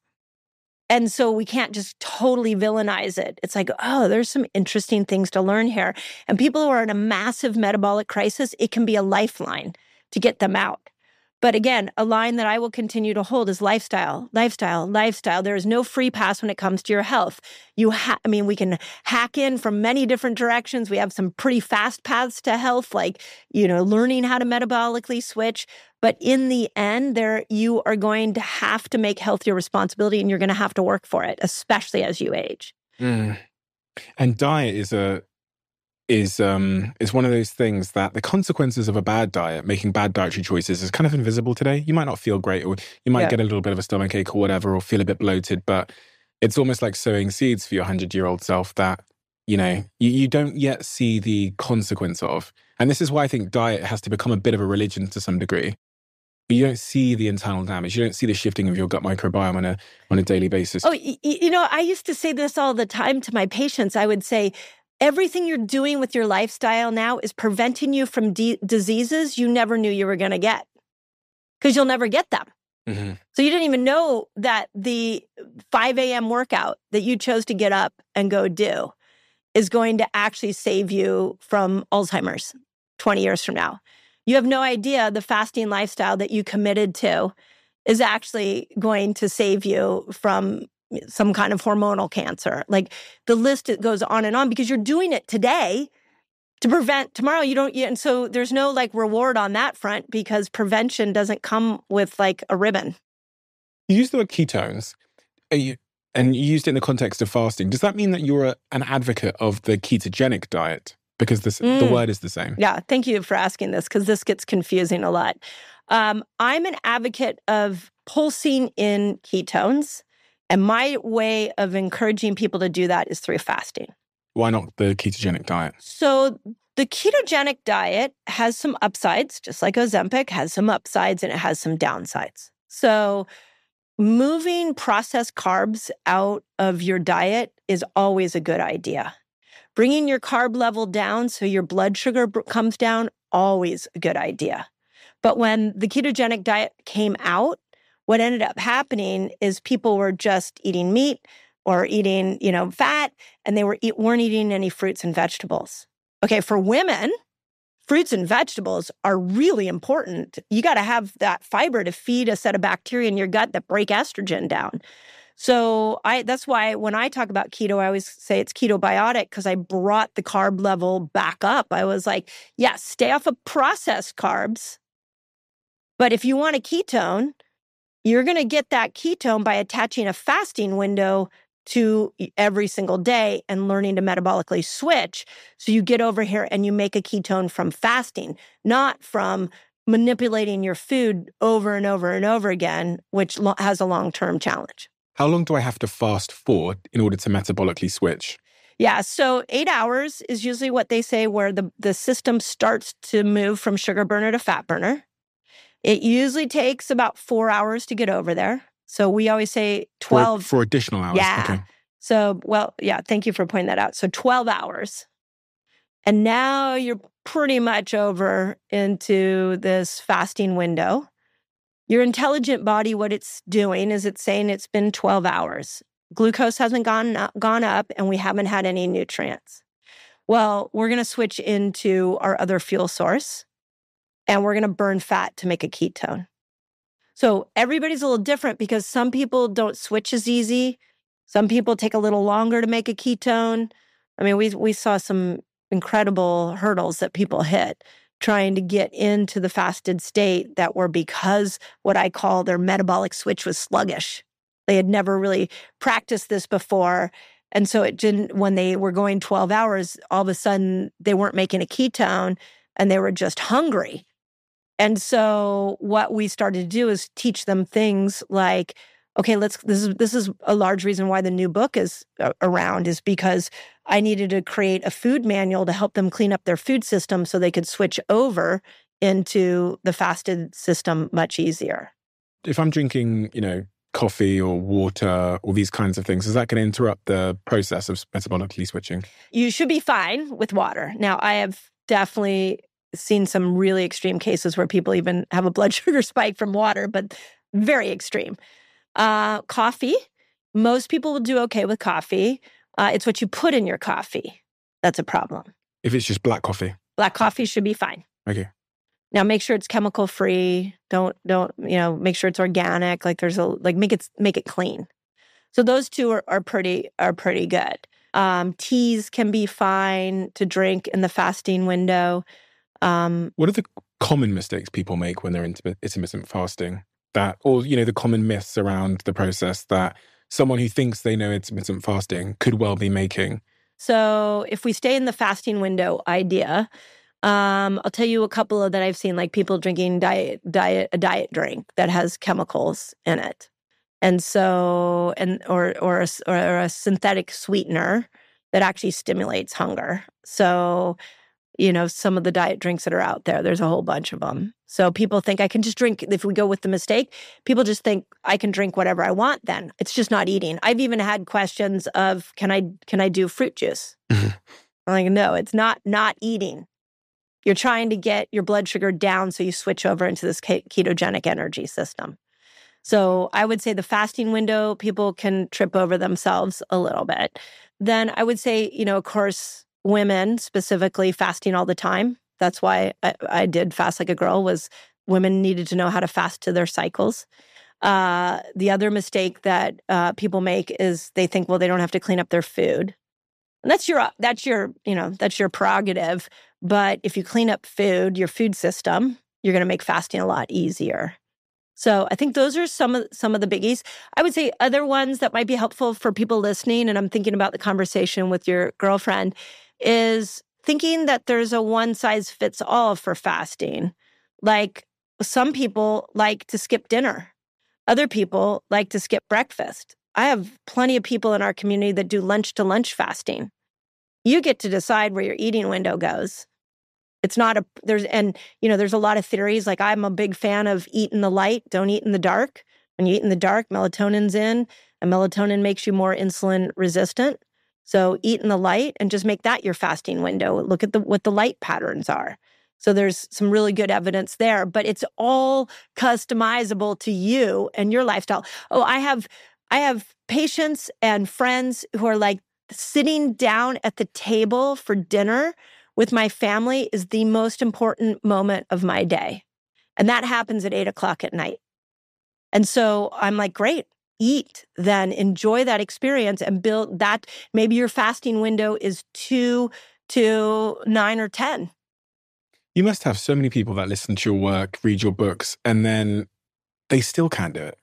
And so we can't just totally villainize it. It's like, oh, there's some interesting things to learn here. And people who are in a massive metabolic crisis, it can be a lifeline to get them out. But again, a line that I will continue to hold is lifestyle, lifestyle, lifestyle. There is no free pass when it comes to your health. You ha- I mean, we can hack in from many different directions. We have some pretty fast paths to health, like, you know, learning how to metabolically switch. But in the end, there you are going to have to make health your responsibility, and you're going to have to work for it, especially as you age. Mm. And diet is a is um is one of those things that the consequences of a bad diet, making bad dietary choices, is kind of invisible today. You might not feel great, or you might Yeah. get a little bit of a stomachache or whatever, or feel a bit bloated, but it's almost like sowing seeds for your hundred-year-old self that, you know, you, you don't yet see the consequence of. And this is why I think diet has to become a bit of a religion to some degree. You don't see the internal damage. You don't see the shifting of your gut microbiome on a on a daily basis. Oh, y- y- you know, I used to say this all the time to my patients. I would say, everything you're doing with your lifestyle now is preventing you from de- diseases you never knew you were going to get, because you'll never get them. Mm-hmm. So you didn't even know that the five a.m. workout that you chose to get up and go do is going to actually save you from Alzheimer's twenty years from now. You have no idea the fasting lifestyle that you committed to is actually going to save you from some kind of hormonal cancer. Like, the list, it goes on and on, because you're doing it today to prevent tomorrow. You don't, and so there's no like reward on that front, because prevention doesn't come with like a ribbon. You used the word ketones, Are you, and you used it in the context of fasting. Does that mean that you're a, an advocate of the ketogenic diet? Because this, Mm. the word is the same. Yeah, thank you for asking this, because this gets confusing a lot. Um, I'm an advocate of pulsing in ketones, and my way of encouraging people to do that is through fasting. Why not the ketogenic diet? So the ketogenic diet has some upsides, just like Ozempic has some upsides, and it has some downsides. So moving processed carbs out of your diet is always a good idea. Bringing your carb level down so your blood sugar b- comes down, always a good idea. But when the ketogenic diet came out, what ended up happening is people were just eating meat or eating, you know, fat, and they were eat, weren't eating any fruits and vegetables. Okay, for women, fruits and vegetables are really important. You got to have that fiber to feed a set of bacteria in your gut that break estrogen down. So I that's why when I talk about keto, I always say it's ketobiotic, because I brought the carb level back up. I was like, yes, stay off of processed carbs. But if you want a ketone, you're going to get that ketone by attaching a fasting window to every single day and learning to metabolically switch. So you get over here and you make a ketone from fasting, not from manipulating your food over and over and over again, which lo- has a long-term challenge. How long do I have to fast for in order to metabolically switch? Yeah, so eight hours is usually what they say, where the, the system starts to move from sugar burner to fat burner. It usually takes about four hours to get over there. So we always say twelve. For, for additional hours? Yeah. Okay. So, well, yeah, thank you for pointing that out. So twelve hours. And now you're pretty much over into this fasting window. Your intelligent body, what it's doing is it's saying it's been twelve hours. Glucose hasn't gone up, gone up, and we haven't had any nutrients. Well, we're going to switch into our other fuel source, and we're going to burn fat to make a ketone. So everybody's a little different, because some people don't switch as easy. Some people take a little longer to make a ketone. I mean, we we saw some incredible hurdles that people hit trying to get into the fasted state that were because what I call their metabolic switch was sluggish. They had never really practiced this before, And so it didn't, when they were going twelve hours, all of a sudden they weren't making a ketone and they were just hungry. And so what we started to do is teach them things like, okay, let's, this is, this is a large reason why the new book is uh, around, is because I needed to create a food manual to help them clean up their food system so they could switch over into the fasted system much easier. If I'm drinking, you know, coffee or water or these kinds of things, is that going to interrupt the process of metabolically switching? You should be fine with water. Now, I have definitely seen some really extreme cases where people even have a blood sugar spike from water, but very extreme. Uh, coffee, most people will do okay with coffee. Uh, it's what you put in your coffee that's a problem. If it's just black coffee? Black coffee should be fine. Okay. Now make sure it's chemical free. Don't don't you know? Make sure it's organic. Like there's a like make it make it clean. So those two are, are pretty are pretty good. Um, teas can be fine to drink in the fasting window. Um, what are the common mistakes people make when they're intermittent, intermittent fasting? That, or you know, the common myths around the process that someone who thinks they know intermittent fasting could well be making. So if we stay in the fasting window idea. Um, I'll tell you a couple of that I've seen, like people drinking diet, diet, a diet drink that has chemicals in it, and so, and or or a, or a synthetic sweetener that actually stimulates hunger. So, you know, some of the diet drinks that are out there, there's a whole bunch of them. So people think I can just drink. If we go with the mistake, people just think I can drink whatever I want. Then it's just not eating. I've even had questions of, can I can I do fruit juice? I'm like, no, it's not not eating. You're trying to get your blood sugar down so you switch over into this ketogenic energy system. So I would say the fasting window, people can trip over themselves a little bit. Then I would say, you know, of course, women specifically fasting all the time. That's why I, I did Fast Like a Girl, was women needed to know how to fast to their cycles. Uh, the other mistake that uh, people make is they think, well, they don't have to clean up their food. And that's your, that's your, you know, that's your prerogative. But if you clean up food, your food system, you're going to make fasting a lot easier. So I think those are some of some of the biggies. I would say other ones that might be helpful for people listening, and I'm thinking about the conversation with your girlfriend, is thinking that there's a one size fits all for fasting. Like some people like to skip dinner. Other people like to skip breakfast. I have plenty of people in our community that do lunch to lunch fasting. You get to decide where your eating window goes. It's not a, there's, and, you know, there's a lot of theories. Like I'm a big fan of eat in the light, don't eat in the dark. When you eat in the dark, melatonin's in, and melatonin makes you more insulin resistant. So eat in the light and just make that your fasting window. Look at the what the light patterns are. So there's some really good evidence there, but it's all customizable to you and your lifestyle. Oh, I have, I have patients and friends who are like, sitting down at the table for dinner with my family is the most important moment of my day. And that happens at eight o'clock at night. And so I'm like, great, eat, then enjoy that experience and build that. Maybe your fasting window is two to nine or ten. You must have so many people that listen to your work, read your books, and then they still can't do it.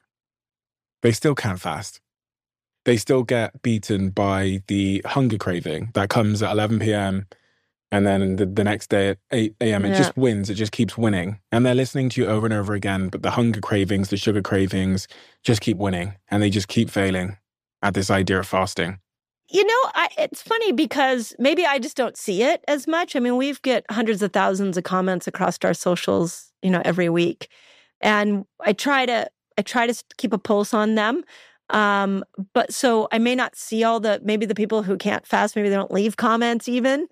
They still can't fast. They still get beaten by the hunger craving that comes at eleven p.m. and then the, the next day at eight a.m. It Yeah. just wins. It just keeps winning. And they're listening to you over and over again, but the hunger cravings, the sugar cravings just keep winning. And they just keep failing at this idea of fasting. You know, I, it's funny because maybe I just don't see it as much. I mean, we've get hundreds of thousands of comments across our socials, you know, every week. And I try to, I try to keep a pulse on them. Um, but so I may not see all the, maybe the people who can't fast, maybe they don't leave comments even.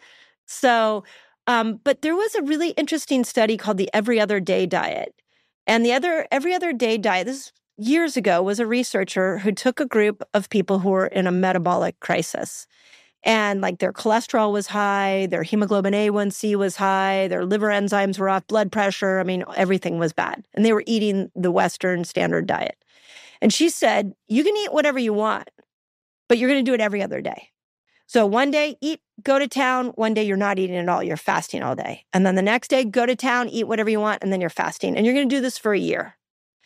So, um, but there was a really interesting study called the Every Other Day Diet. And the other, Every Other Day Diet, this is years ago, was a researcher who took a group of people who were in a metabolic crisis. And like their cholesterol was high, their hemoglobin A one C was high, their liver enzymes were off, blood pressure. I mean, everything was bad. And they were eating the Western standard diet. And she said, you can eat whatever you want, but you're going to do it every other day. So one day, eat, go to town. One day, you're not eating at all. You're fasting all day. And then the next day, go to town, eat whatever you want, and then you're fasting. And you're going to do this for a year.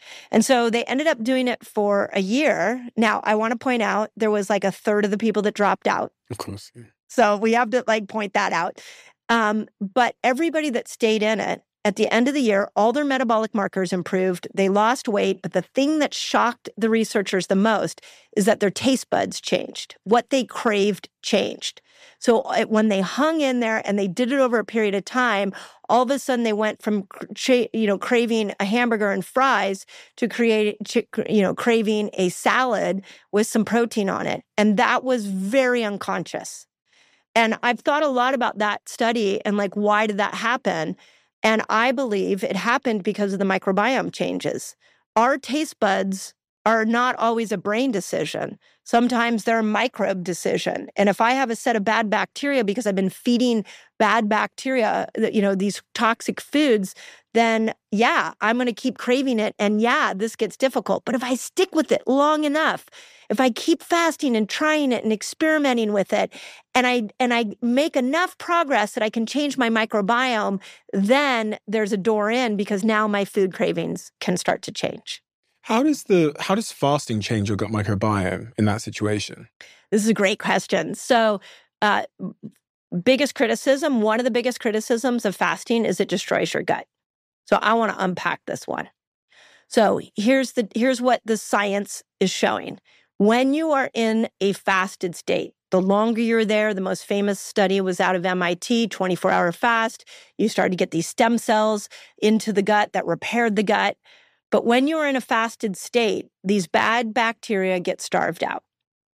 And so they ended up doing it for a year. Now, I want to point out there was like a third of the people that dropped out. Of course. Yeah. So we have to like point that out. Um, but everybody that stayed in it, at the end of the year, all their metabolic markers improved. They lost weight. But the thing that shocked the researchers the most is that their taste buds changed. What they craved changed. So when they hung in there and they did it over a period of time, all of a sudden they went from you know craving a hamburger and fries to create you know craving a salad with some protein on it. And that was very unconscious. And I've thought a lot about that study and like, why did that happen? And I believe it happened because of the microbiome changes. Our taste buds are not always a brain decision. Sometimes they're a microbe decision. And if I have a set of bad bacteria because I've been feeding bad bacteria, you know, these toxic foods, then yeah, I'm going to keep craving it. And yeah, this gets difficult. But if I stick with it long enough, if I keep fasting and trying it and experimenting with it, and I and I make enough progress that I can change my microbiome, then there's a door in because now my food cravings can start to change. How does the how does fasting change your gut microbiome in that situation? This is a great question. So, uh, biggest criticism, one of the biggest criticisms of fasting is it destroys your gut. So I want to unpack this one. So here's the here's what the science is showing. When you are in a fasted state, the longer you're there, the most famous study was out of M I T, twenty-four hour fast. You started to get these stem cells into the gut that repaired the gut. But when you're in a fasted state, these bad bacteria get starved out.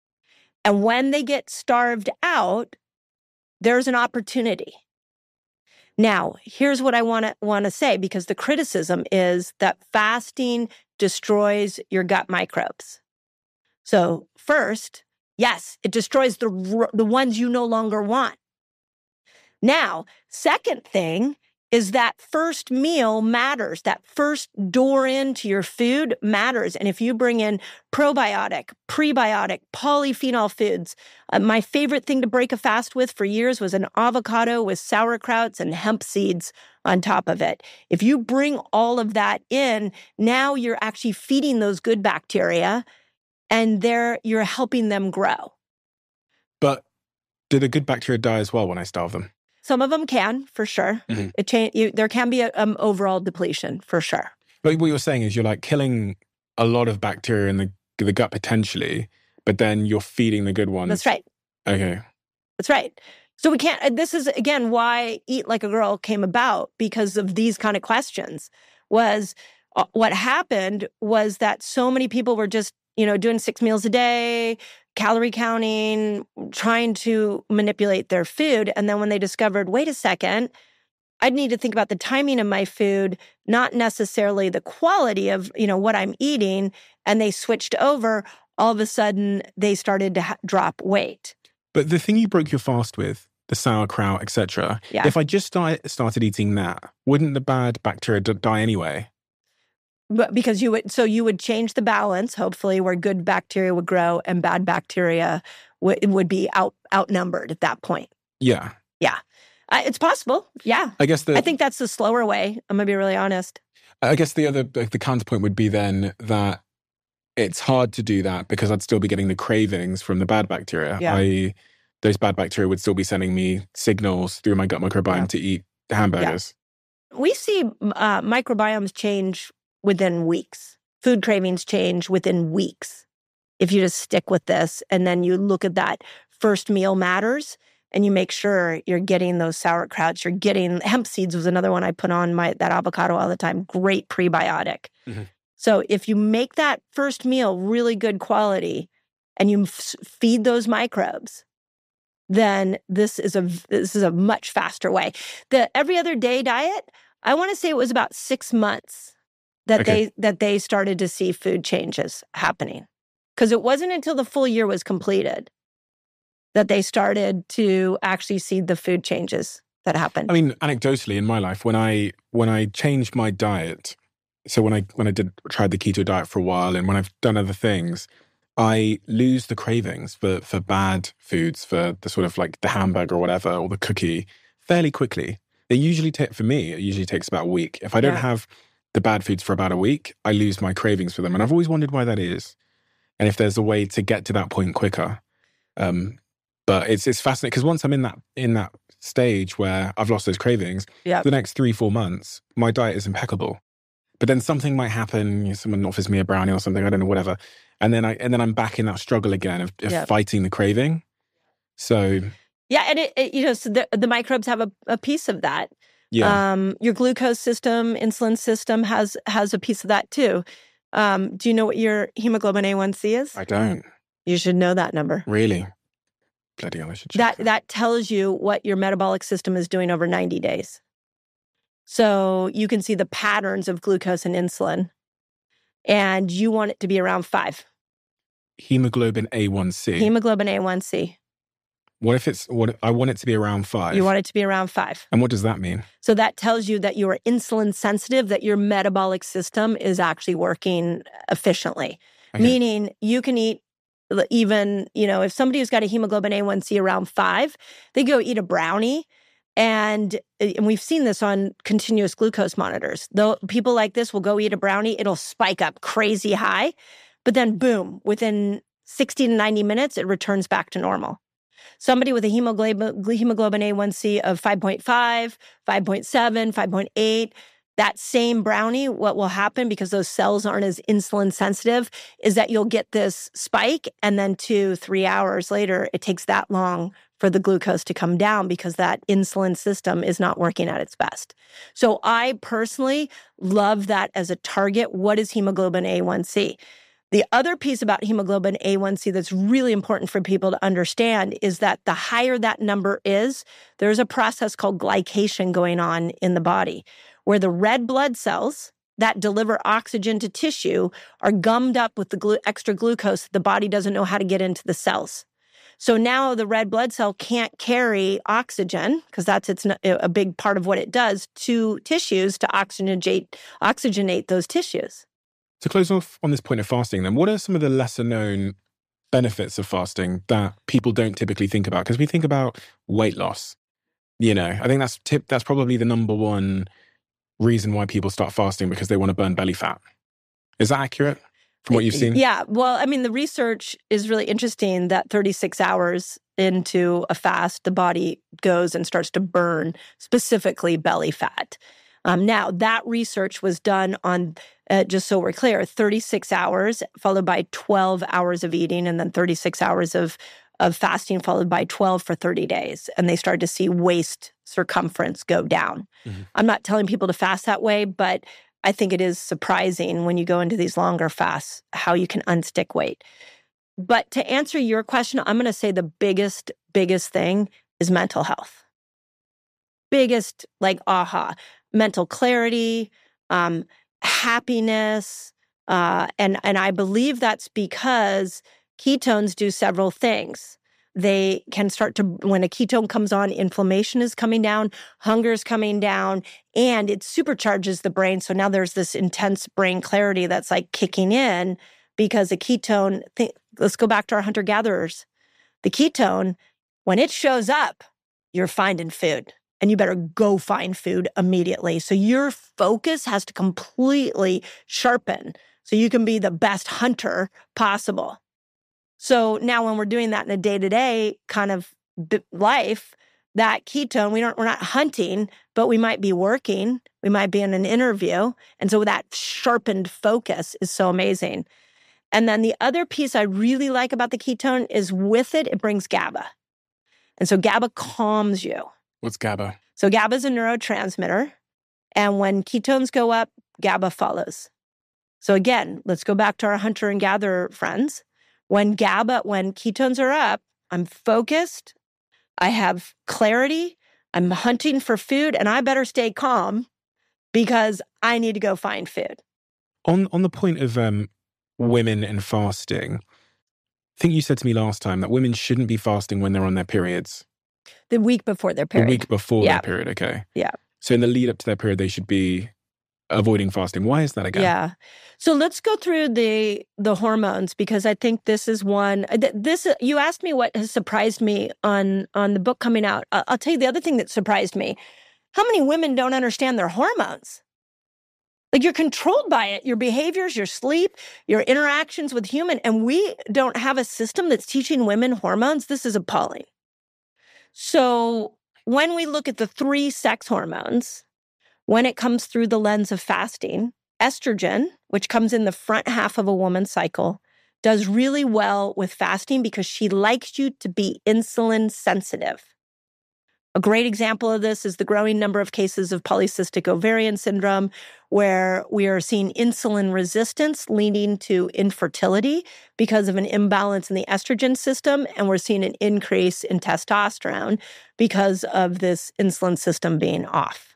And when they get starved out, there's an opportunity. Now, here's what I want to want to say, because the criticism is that fasting destroys your gut microbes. So first, yes, it destroys the, the ones you no longer want. Now, second thing is that first meal matters. That first door into your food matters. And if you bring in probiotic, prebiotic, polyphenol foods, uh, my favorite thing to break a fast with for years was an avocado with sauerkrauts and hemp seeds on top of it. If you bring all of that in, now you're actually feeding those good bacteria and they're, you're helping them grow. But do the good bacteria die as well when I starve them? Some of them can, for sure. Mm-hmm. It cha- you, there can be an um, overall depletion, for sure. But what you're saying is you're like killing a lot of bacteria in the, the gut potentially, but then you're feeding the good ones. That's right. Okay. That's right. So we can't, this is, again, why Eat Like a Girl came about, because of these kind of questions. Was uh, what happened was that so many people were just, you know, doing six meals a day, calorie counting, trying to manipulate their food. And then when they discovered, wait a second, I need to think about the timing of my food, not necessarily the quality of, you know, what I'm eating. And they switched over. All of a sudden, they started to ha- drop weight. But the thing you broke your fast with, the sauerkraut, et cetera, yeah. if I just start, started eating that, wouldn't the bad bacteria d- die anyway? But because you would, so you would change the balance, hopefully, where good bacteria would grow and bad bacteria w- would be out outnumbered at that point. Yeah. Yeah. Uh, it's possible. Yeah. I guess the, I think that's the slower way. I'm going to be really honest. I guess the other, the, the counterpoint would be then that it's hard to do that because I'd still be getting the cravings from the bad bacteria. Yeah. I, those bad bacteria would still be sending me signals through my gut microbiome yeah. to eat hamburgers. Yeah. We see uh, microbiomes change within weeks. Food cravings change within weeks. If you just stick with this and then you look at that first meal matters and you make sure you're getting those sauerkrauts, you're getting, hemp seeds was another one I put on my that avocado all the time. Great prebiotic. Mm-hmm. So if you make that first meal really good quality and you f- feed those microbes, then this is a this is a much faster way. The every other day diet, I want to say it was about six months that okay. they that they started to see food changes happening. Because it wasn't until the full year was completed that they started to actually see the food changes that happened. I mean, anecdotally in my life, when I when I changed my diet, so when I when I did tried the keto diet for a while and when I've done other things, I lose the cravings for for bad foods, for the sort of like the hamburger or whatever, or the cookie fairly quickly. They usually take, for me, it usually takes about a week. If I don't yeah. have the bad foods for about a week, I lose my cravings for them. And I've always wondered why that is. And if there's a way to get to that point quicker. Um, but it's it's fascinating because once I'm in that in that stage where I've lost those cravings, Yep. for the next three, four months, my diet is impeccable. But then something might happen, you know, someone offers me a brownie or something, I don't know, whatever. And then I and then I'm back in that struggle again of, of Yep. fighting the craving. So Yeah, and it, it you know, so the, the microbes have a, a piece of that. yeah. Um, your glucose system, insulin system has has a piece of that too. Um, do you know what your hemoglobin A one C is? I don't. You should know that number. Really? Bloody hell, I should check That that. that tells you what your metabolic system is doing over ninety days. So you can see the patterns of glucose and insulin, and you want it to be around five. Hemoglobin A one C. Hemoglobin A one C. What if it's, what I want it to be around five? You want it to be around five. And what does that mean? So that tells you that you are insulin sensitive, that your metabolic system is actually working efficiently. Okay. Meaning you can eat even, you know, if somebody who's got a hemoglobin A one C around five, they go eat a brownie. And, and we've seen this on continuous glucose monitors. Though people like this will go eat a brownie, it'll spike up crazy high. But then boom, within sixty to ninety minutes, it returns back to normal. Somebody with a hemoglobin, hemoglobin A one C of five point five, five point seven, five point eight, that same brownie, what will happen because those cells aren't as insulin sensitive is that you'll get this spike and then two, three hours later, it takes that long for the glucose to come down because that insulin system is not working at its best. So I personally love that as a target. What is hemoglobin A one C? The other piece about hemoglobin A one C that's really important for people to understand is that the higher that number is, there's a process called glycation going on in the body, where the red blood cells that deliver oxygen to tissue are gummed up with the glu- extra glucose that the body doesn't know how to get into the cells. So now the red blood cell can't carry oxygen, because that's its a big part of what it does, to tissues to oxygenate, oxygenate those tissues. To close off on this point of fasting, then, what are some of the lesser known benefits of fasting that people don't typically think about? Because we think about weight loss. You know, I think that's tip, that's probably the number one reason why people start fasting, because they want to burn belly fat. Is that accurate from what you've seen? Yeah. Well, I mean, the research is really interesting that thirty-six hours into a fast, the body goes and starts to burn specifically belly fat. Um, now, that research was done on, uh, just so we're clear, thirty-six hours followed by twelve hours of eating, and then thirty-six hours of, of fasting followed by twelve for thirty days. And they started to see waist circumference go down. Mm-hmm. I'm not telling people to fast that way, but I think it is surprising when you go into these longer fasts how you can unstick weight. But to answer your question, I'm going to say the biggest, biggest thing is mental health. Biggest, like, aha. Mental clarity, um, happiness, uh, and, and I believe that's because ketones do several things. They can start to, when a ketone comes on, inflammation is coming down, hunger is coming down, and it supercharges the brain. So now there's this intense brain clarity that's like kicking in because a ketone, th- let's go back to our hunter-gatherers. The ketone, when it shows up, you're finding food. And you better go find food immediately. So your focus has to completely sharpen so you can be the best hunter possible. So now when we're doing that in a day-to-day kind of life, that ketone, we don't, we're not hunting, but we might be working. We might be in an interview. And so that sharpened focus is so amazing. And then the other piece I really like about the ketone is with it, it brings GABA. And so GABA calms you. What's GABA? So GABA is a neurotransmitter. And when ketones go up, GABA follows. So again, let's go back to our hunter and gatherer friends. When GABA, when ketones are up, I'm focused, I have clarity, I'm hunting for food, and I better stay calm because I need to go find food. On on the point of um, women and fasting, I think you said to me last time that women shouldn't be fasting when they're on their periods. The week before their period. The week before yeah. their period, okay. Yeah. So in the lead up to their period, they should be avoiding fasting. Why is that again? Yeah. So let's go through the the hormones, because I think this is one, this, you asked me what has surprised me on, on the book coming out. I'll tell you the other thing that surprised me. How many women don't understand their hormones? Like you're controlled by it, your behaviors, your sleep, your interactions with human. And we don't have a system that's teaching women hormones. This is appalling. So when we look at the three sex hormones, when it comes through the lens of fasting, estrogen, which comes in the front half of a woman's cycle, does really well with fasting because she likes you to be insulin sensitive. A great example of this is the growing number of cases of polycystic ovarian syndrome, where we are seeing insulin resistance leading to infertility because of an imbalance in the estrogen system, and we're seeing an increase in testosterone because of this insulin system being off.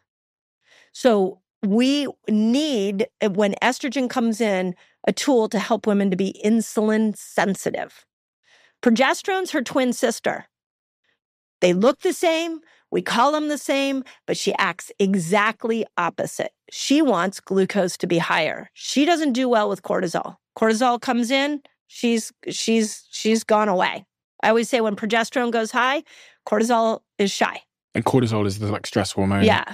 So we need, when estrogen comes in, a tool to help women to be insulin sensitive. Progesterone's her twin sister. They look the same, we call them the same, but she acts exactly opposite. She wants glucose to be higher. She doesn't do well with cortisol. Cortisol comes in, she's she's she's gone away. I always say when progesterone goes high, cortisol is shy. And cortisol is the like stress hormone. Yeah.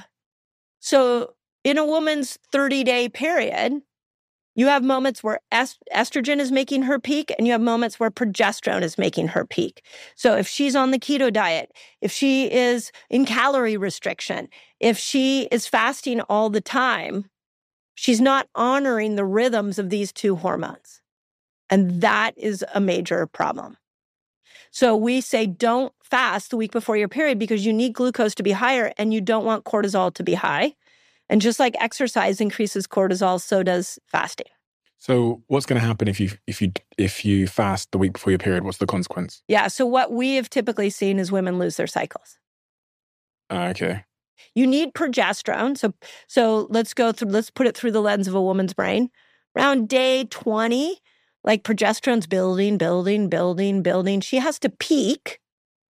So in a woman's thirty-day period, you have moments where est- estrogen is making her peak, and you have moments where progesterone is making her peak. So if she's on the keto diet, if she is in calorie restriction, if she is fasting all the time, she's not honoring the rhythms of these two hormones. And that is a major problem. So we say don't fast the week before your period because you need glucose to be higher and you don't want cortisol to be high. And just like exercise increases cortisol, so does fasting. So what's going to happen if you if you if you fast the week before your period? What's the consequence? Yeah, so what we have typically seen is women lose their cycles. Uh, okay. You need progesterone. So so let's go through, let's put it through the lens of a woman's brain. Around day twenty, like progesterone's building, building, building, building. She has to peak.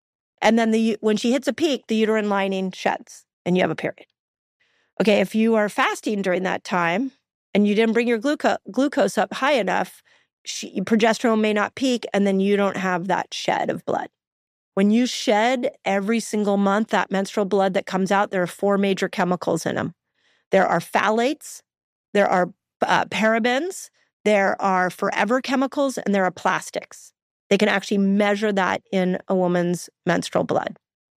And then the when she hits a peak, the uterine lining sheds and you have a period. Okay, if you are fasting during that time and you didn't bring your gluco- glucose up high enough, she, progesterone may not peak, and then you don't have that shed of blood. When you shed every single month, that menstrual blood that comes out, there are four major chemicals in them. There are phthalates, there are uh, parabens, there are forever chemicals, and there are plastics. They can actually measure that in a woman's menstrual blood.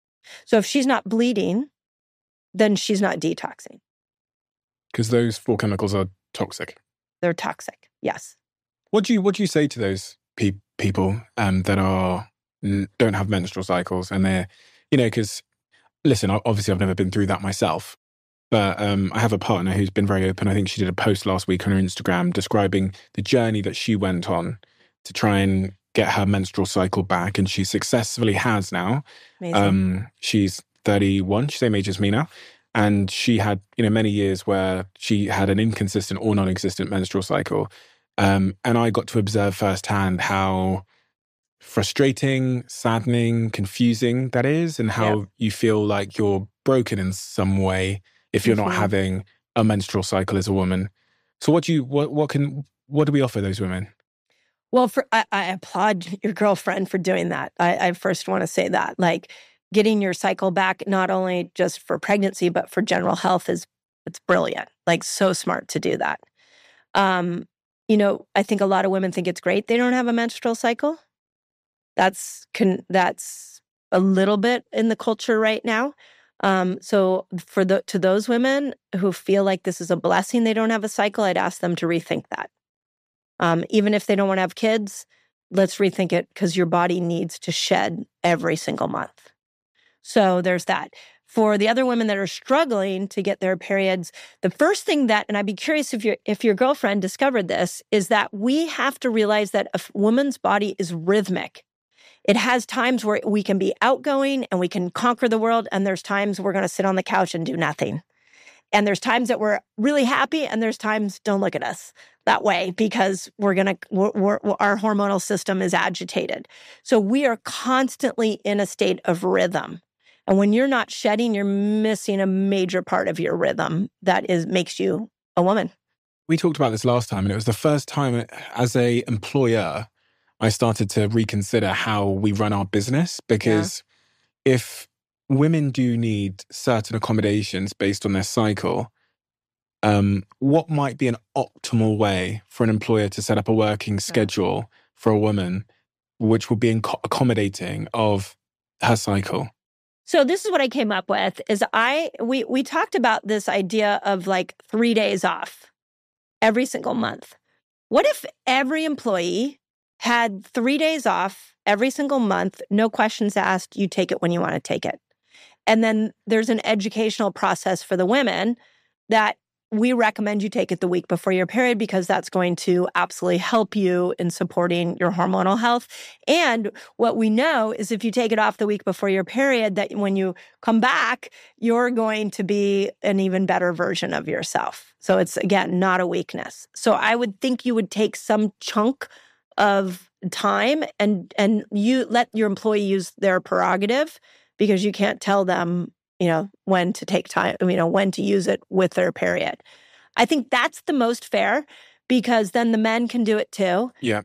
So if she's not bleeding, then she's not detoxing. Because those four chemicals are toxic. They're toxic, yes. What do you what do you say to those pe- people um, that are don't have menstrual cycles and they're, you know, because listen, obviously I've never been through that myself, but um, I have a partner who's been very open. I think she did a post last week on her Instagram describing the journey that she went on to try and get her menstrual cycle back, and she successfully has now. Amazing. Um, she's thirty-one, she's the same age as me now. And she had, you know, many years where she had an inconsistent or non-existent menstrual cycle. Um, and I got to observe firsthand how frustrating, saddening, confusing that is, and how yep. you feel like you're broken in some way if you're mm-hmm. not having a menstrual cycle as a woman. So what do you, what, what can, what do we offer those women? Well, for I, I applaud your girlfriend for doing that. I, I first want to say that, like, getting your cycle back, not only just for pregnancy, but for general health is, it's brilliant. Like, so smart to do that. Um, you know, I think a lot of women think it's great they don't have a menstrual cycle. That's, can, that's a little bit in the culture right now. Um, so for the, to those women who feel like this is a blessing they don't have a cycle, I'd ask them to rethink that. Um, even if they don't want to have kids, let's rethink it, because your body needs to shed every single month. So there's that. For the other women that are struggling to get their periods, the first thing that, and I'd be curious if your if your girlfriend discovered this, is that we have to realize that a woman's body is rhythmic. It has times where we can be outgoing and we can conquer the world, and there's times we're going to sit on the couch and do nothing. And there's times that we're really happy, and there's times, don't look at us that way, because we're going to, we're, we're, our hormonal system is agitated. So we are constantly in a state of rhythm. And when you're not shedding, you're missing a major part of your rhythm that is makes you a woman. We talked about this last time, and it was the first time as a employer I started to reconsider how we run our business, because yeah. if women do need certain accommodations based on their cycle, um, what might be an optimal way for an employer to set up a working schedule for a woman, which will be inco- accommodating of her cycle? So this is what I came up with, is I we we talked about this idea of like three days off every single month. What if every employee had three days off every single month, no questions asked, you take it when you want to take it? And then there's an educational process for the women that we recommend you take it the week before your period, because that's going to absolutely help you in supporting your hormonal health. And what we know is if you take it off the week before your period, that when you come back, you're going to be an even better version of yourself. So it's, again, not a weakness. So I would think you would take some chunk of time and and you let your employee use their prerogative, because you can't tell them, you know, when to take time, you know, when to use it with their period. I think that's the most fair, because then the men can do it too. Yeah.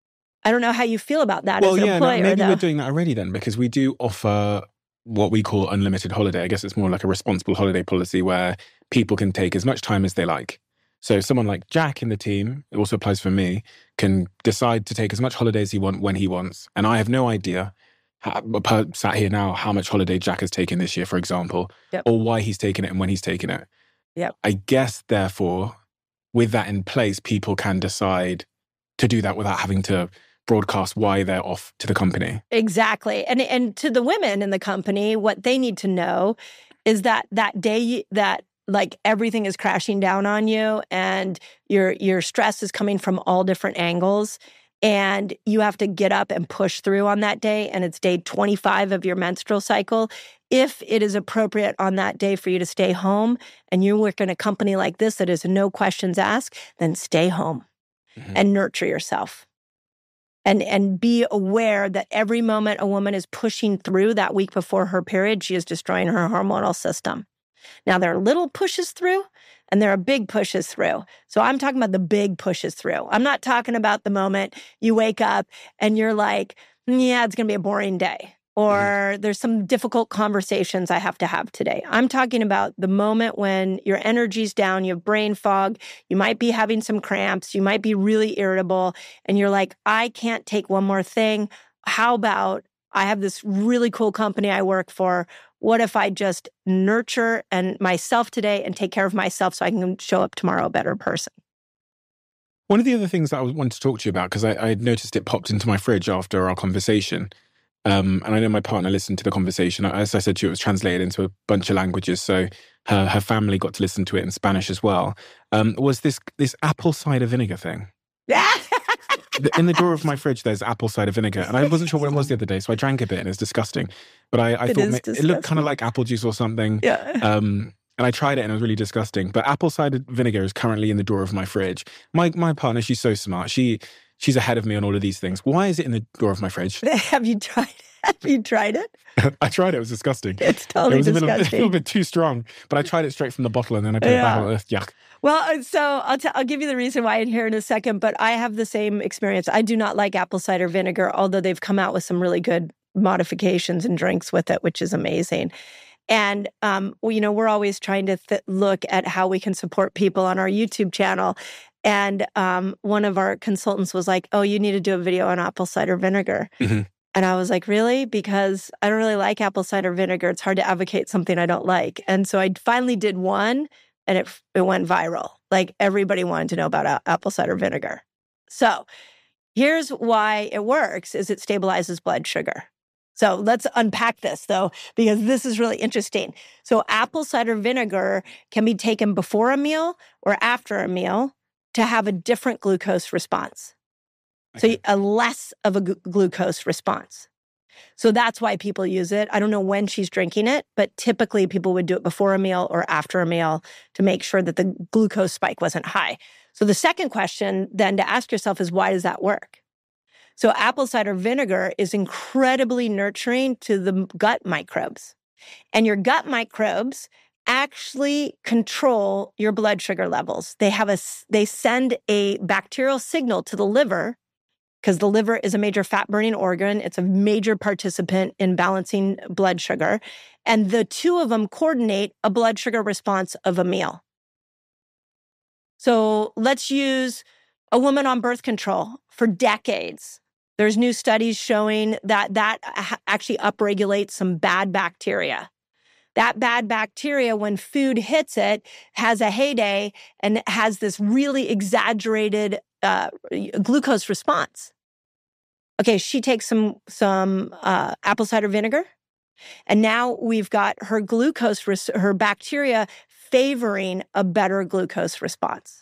I don't know how you feel about that well, as an yeah, employer, no, maybe though. we're doing that already then, because we do offer what we call unlimited holiday. I guess it's more like a responsible holiday policy where people can take as much time as they like. So someone like Jack in the team, it also applies for me, can decide to take as much holiday as he wants when he wants. And I have no idea, how, sat here now, how much holiday Jack has taken this year, for example, Yep. or why he's taken it and when he's taken it. Yep. I guess, therefore, with that in place, people can decide to do that without having to broadcast why they're off to the company. Exactly. And and to the women in the company, what they need to know is that that day that like everything is crashing down on you and your your stress is coming from all different angles, and you have to get up and push through on that day, and it's day twenty-five of your menstrual cycle. If it is appropriate on that day for you to stay home and you work in a company like this that is no questions asked, then stay home mm-hmm. and nurture yourself. And and be aware that every moment a woman is pushing through that week before her period, she is destroying her hormonal system. Now, there are little pushes through and there are big pushes through. So I'm talking about the big pushes through. I'm not talking about the moment you wake up and you're like, yeah, it's going to be a boring day. Or mm-hmm. there's some difficult conversations I have to have today. I'm talking about the moment when your energy's down, you have brain fog, you might be having some cramps, you might be really irritable, and you're like, I can't take one more thing. How about I have this really cool company I work for. What if I just nurture and myself today and take care of myself so I can show up tomorrow a better person? One of the other things that I wanted to talk to you about, because I, I had noticed it popped into my fridge after our conversation, Um, and I know my partner listened to the conversation. As I said to you, it was translated into a bunch of languages, so her, her family got to listen to it in Spanish as well. Um, was this this apple cider vinegar thing? In the drawer of my fridge, there's apple cider vinegar, and I wasn't sure what it was the other day, so I drank a bit, and it's disgusting. But I, I it thought ma- it looked kind of like apple juice or something. Yeah. Um, and I tried it, and it was really disgusting. But apple cider vinegar is currently in the drawer of my fridge. My my partner, she's so smart. She she's ahead of me on all of these things. Why is it in the drawer of my fridge? Have you tried it? Have you tried it? I tried it. It was disgusting. It's totally it was disgusting. A, little, a little bit too strong, but I tried it straight from the bottle and then I put yeah. it back. Yuck. Well, so I'll, t- I'll give you the reason why in here in a second, but I have the same experience. I do not like apple cider vinegar, although they've come out with some really good modifications and drinks with it, which is amazing. And, um, well, you know, we're always trying to th- look at how we can support people on our YouTube channel. And um, one of our consultants was like, oh, you need to do a video on apple cider vinegar. Mm-hmm. And I was like, really? Because I don't really like apple cider vinegar. It's hard to advocate something I don't like. And so I finally did one, and it it went viral. Like, everybody wanted to know about a- apple cider vinegar. So here's why it works, is it stabilizes blood sugar. So let's unpack this, though, because this is really interesting. So apple cider vinegar can be taken before a meal or after a meal to have a different glucose response. So a less of a g- glucose response. So that's why people use it. I don't know when she's drinking it, but typically people would do it before a meal or after a meal to make sure that the glucose spike wasn't high. So the second question then to ask yourself is, why does that work? So apple cider vinegar is incredibly nurturing to the gut microbes. And your gut microbes actually control your blood sugar levels. They have a, they send a bacterial signal to the liver, because the liver is a major fat-burning organ. It's a major participant in balancing blood sugar. And the two of them coordinate a blood sugar response of a meal. So let's use a woman on birth control for decades. There's new studies showing that that actually upregulates some bad bacteria. That bad bacteria, when food hits it, has a heyday and has this really exaggerated uh, glucose response. Okay, she takes some some uh, apple cider vinegar, and now we've got her glucose, res- her bacteria favoring a better glucose response.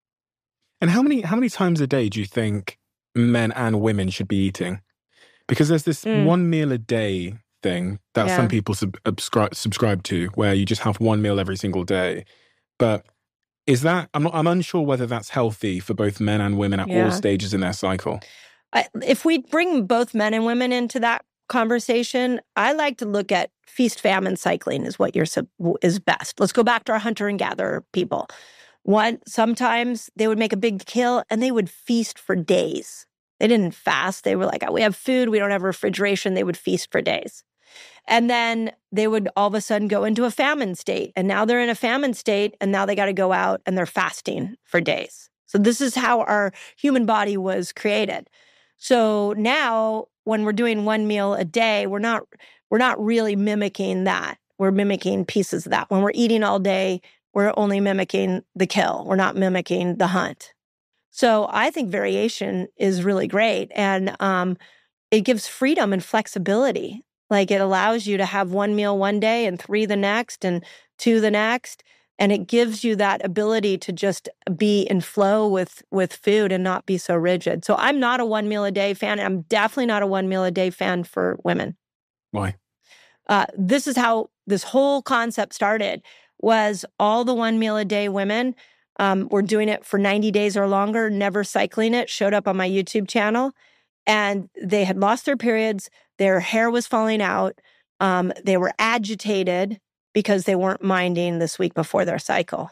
And how many how many times a day do you think men and women should be eating? Because there's this Mm. one meal a day thing that Yeah. some people sub- subscribe, subscribe to, where you just have one meal every single day. But is that, I'm not, I'm unsure whether that's healthy for both men and women at Yeah. all stages in their cycle. I, if we bring both men and women into that conversation, I like to look at feast famine cycling is what you're sub- is best. Let's go back to our hunter and gatherer people. One, sometimes they would make a big kill and they would feast for days. They didn't fast. They were like, we have food, we don't have refrigeration. They would feast for days. And then they would all of a sudden go into a famine state. And now they're in a famine state and now they got to go out and they're fasting for days. So this is how our human body was created. So now when we're doing one meal a day, we're not we're not really mimicking that. We're mimicking pieces of that. When we're eating all day, we're only mimicking the kill. We're not mimicking the hunt. So I think variation is really great. And um, it gives freedom and flexibility. Like it allows you to have one meal one day and three the next and two the next. And it gives you that ability to just be in flow with, with food and not be so rigid. So I'm not a one meal a day fan. I'm definitely not a one meal a day fan for women. Why? Uh, this is how this whole concept started, was all the one meal a day women um, were doing it for ninety days or longer, never cycling it, showed up on my YouTube channel. And they had lost their periods. Their hair was falling out. Um, they were agitated because they weren't minding this week before their cycle.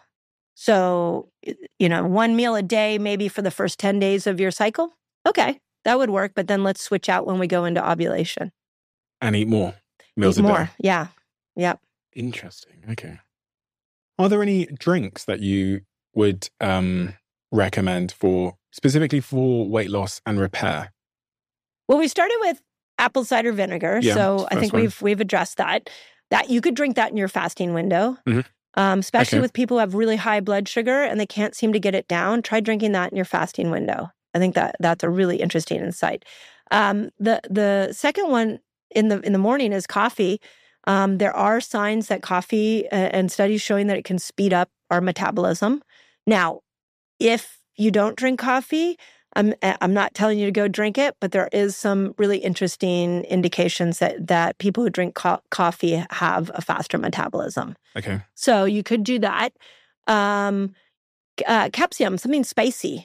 So, you know, one meal a day, maybe for the first ten days of your cycle. Okay, that would work. But then let's switch out when we go into ovulation. And eat more meals Eat a more. day. Yeah. Yep. Interesting. Okay. Are there any drinks that you would um, recommend for, specifically for weight loss and repair? Well, we started with apple cider vinegar. Yeah, So I first think one. we've we've addressed that. That you could drink that in your fasting window. Mhm. Um, especially Okay. with people who have really high blood sugar and they can't seem to get it down. Try drinking that in your fasting window. I think that that's a really interesting insight. Um, the the second one in the in the morning is coffee. Um, there are signs that coffee uh, and studies showing that it can speed up our metabolism. Now, if you don't drink coffee, I'm I'm not telling you to go drink it, but there is some really interesting indications that that people who drink co- coffee have a faster metabolism. Okay. So you could do that. Um, uh, capsium, something spicy.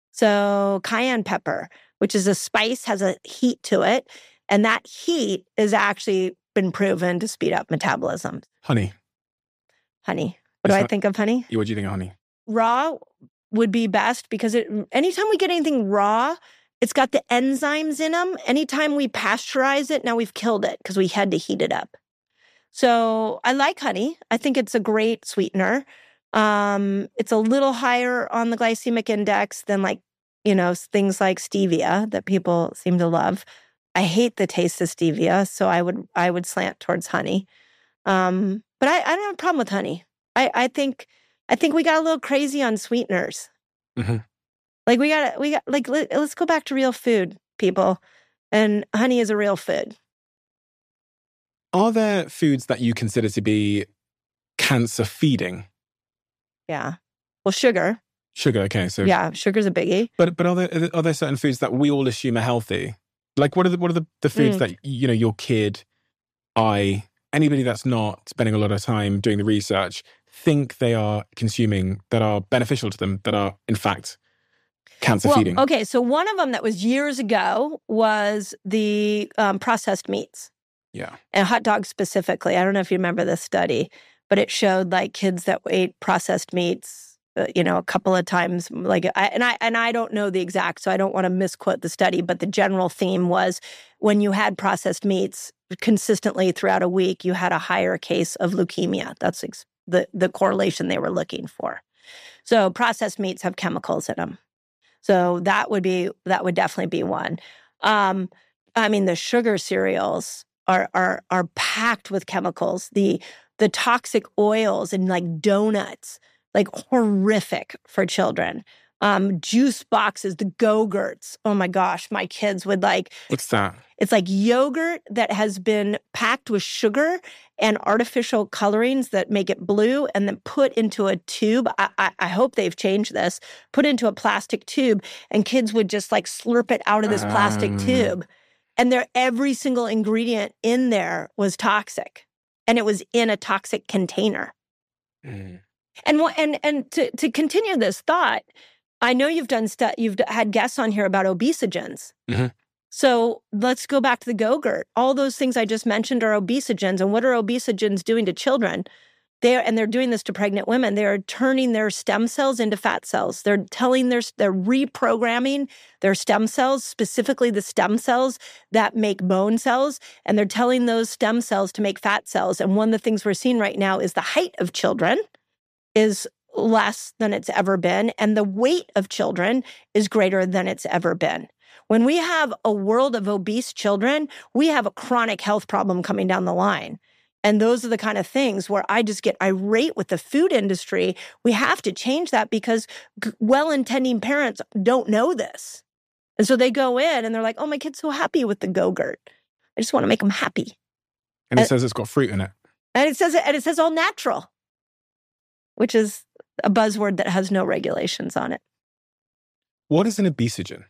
So cayenne pepper, which is a spice, has a heat to it. And that heat has actually been proven to speed up metabolism. Honey. Honey. What Is do I that- think of honey? What do you think of honey? Raw would be best because it, anytime we get anything raw, it's got the enzymes in them. Anytime we pasteurize it, now we've killed it because we had to heat it up. So I like honey. I think it's a great sweetener. Um, it's a little higher on the glycemic index than like, you know, things like stevia that people seem to love. I hate the taste of stevia, so I would I would slant towards honey. Um, but I, I don't have a problem with honey. I, I think I think we got a little crazy on sweeteners. Mhm. Like we got we got like let, let's go back to real food, people. And honey is a real food. Are there foods that you consider to be cancer feeding? Yeah. Well, sugar. Sugar, okay. So, Yeah, sugar's a biggie. but but are there are there certain foods that we all assume are healthy? Like, what are the what are the, the foods Mm. that you know your kid, I, anybody that's not spending a lot of time doing the research think they are consuming that are beneficial to them, that are in fact cancer Well, feeding? okay, so one of them that was years ago was the um, processed meats. Yeah. And hot dogs specifically. I don't know if you remember this study, but it showed like kids that ate processed meats, uh, you know, a couple of times. Like, I, and I and I don't know the exact, so I don't want to misquote the study. But the general theme was when you had processed meats consistently throughout a week, you had a higher case of leukemia. That's ex- the the correlation they were looking for. So processed meats have chemicals in them. So that would be that would definitely be one. Um, I mean, the sugar cereals are are are packed with chemicals. The the toxic oils in like donuts, like horrific for children. Um, juice boxes, the Go-Gurts. Oh my gosh, my kids would like. What's that? It's like yogurt that has been packed with sugar and artificial colorings that make it blue and then put into a tube. I, I, I hope they've changed this. Put into a plastic tube, and kids would just like slurp it out of this plastic Um. tube. And there, every single ingredient in there was toxic, and it was in a toxic container. Mm. And wha- and and to to continue this thought, I know you've done stu- you've d- had guests on here about obesogens. Mhm. So let's go back to the Go-Gurt. All those things I just mentioned are obesogens. And what are obesogens doing to children? They're, and they're doing this to pregnant women. They're turning their stem cells into fat cells. They're telling their, they're reprogramming their stem cells, specifically the stem cells that make bone cells. And they're telling those stem cells to make fat cells. And one of the things we're seeing right now is the height of children is less than it's ever been. And the weight of children is greater than it's ever been. When we have a world of obese children, we have a chronic health problem coming down the line. And those are the kind of things where I just get irate with the food industry. We have to change that because g- well-intending parents don't know this. And so they go in and they're like, oh, my kid's so happy with the Go-Gurt. I just want to make them happy. And it Uh, says it's got fruit in it. And it says and it says all natural, which is a buzzword that has no regulations on it. What is an obesogen?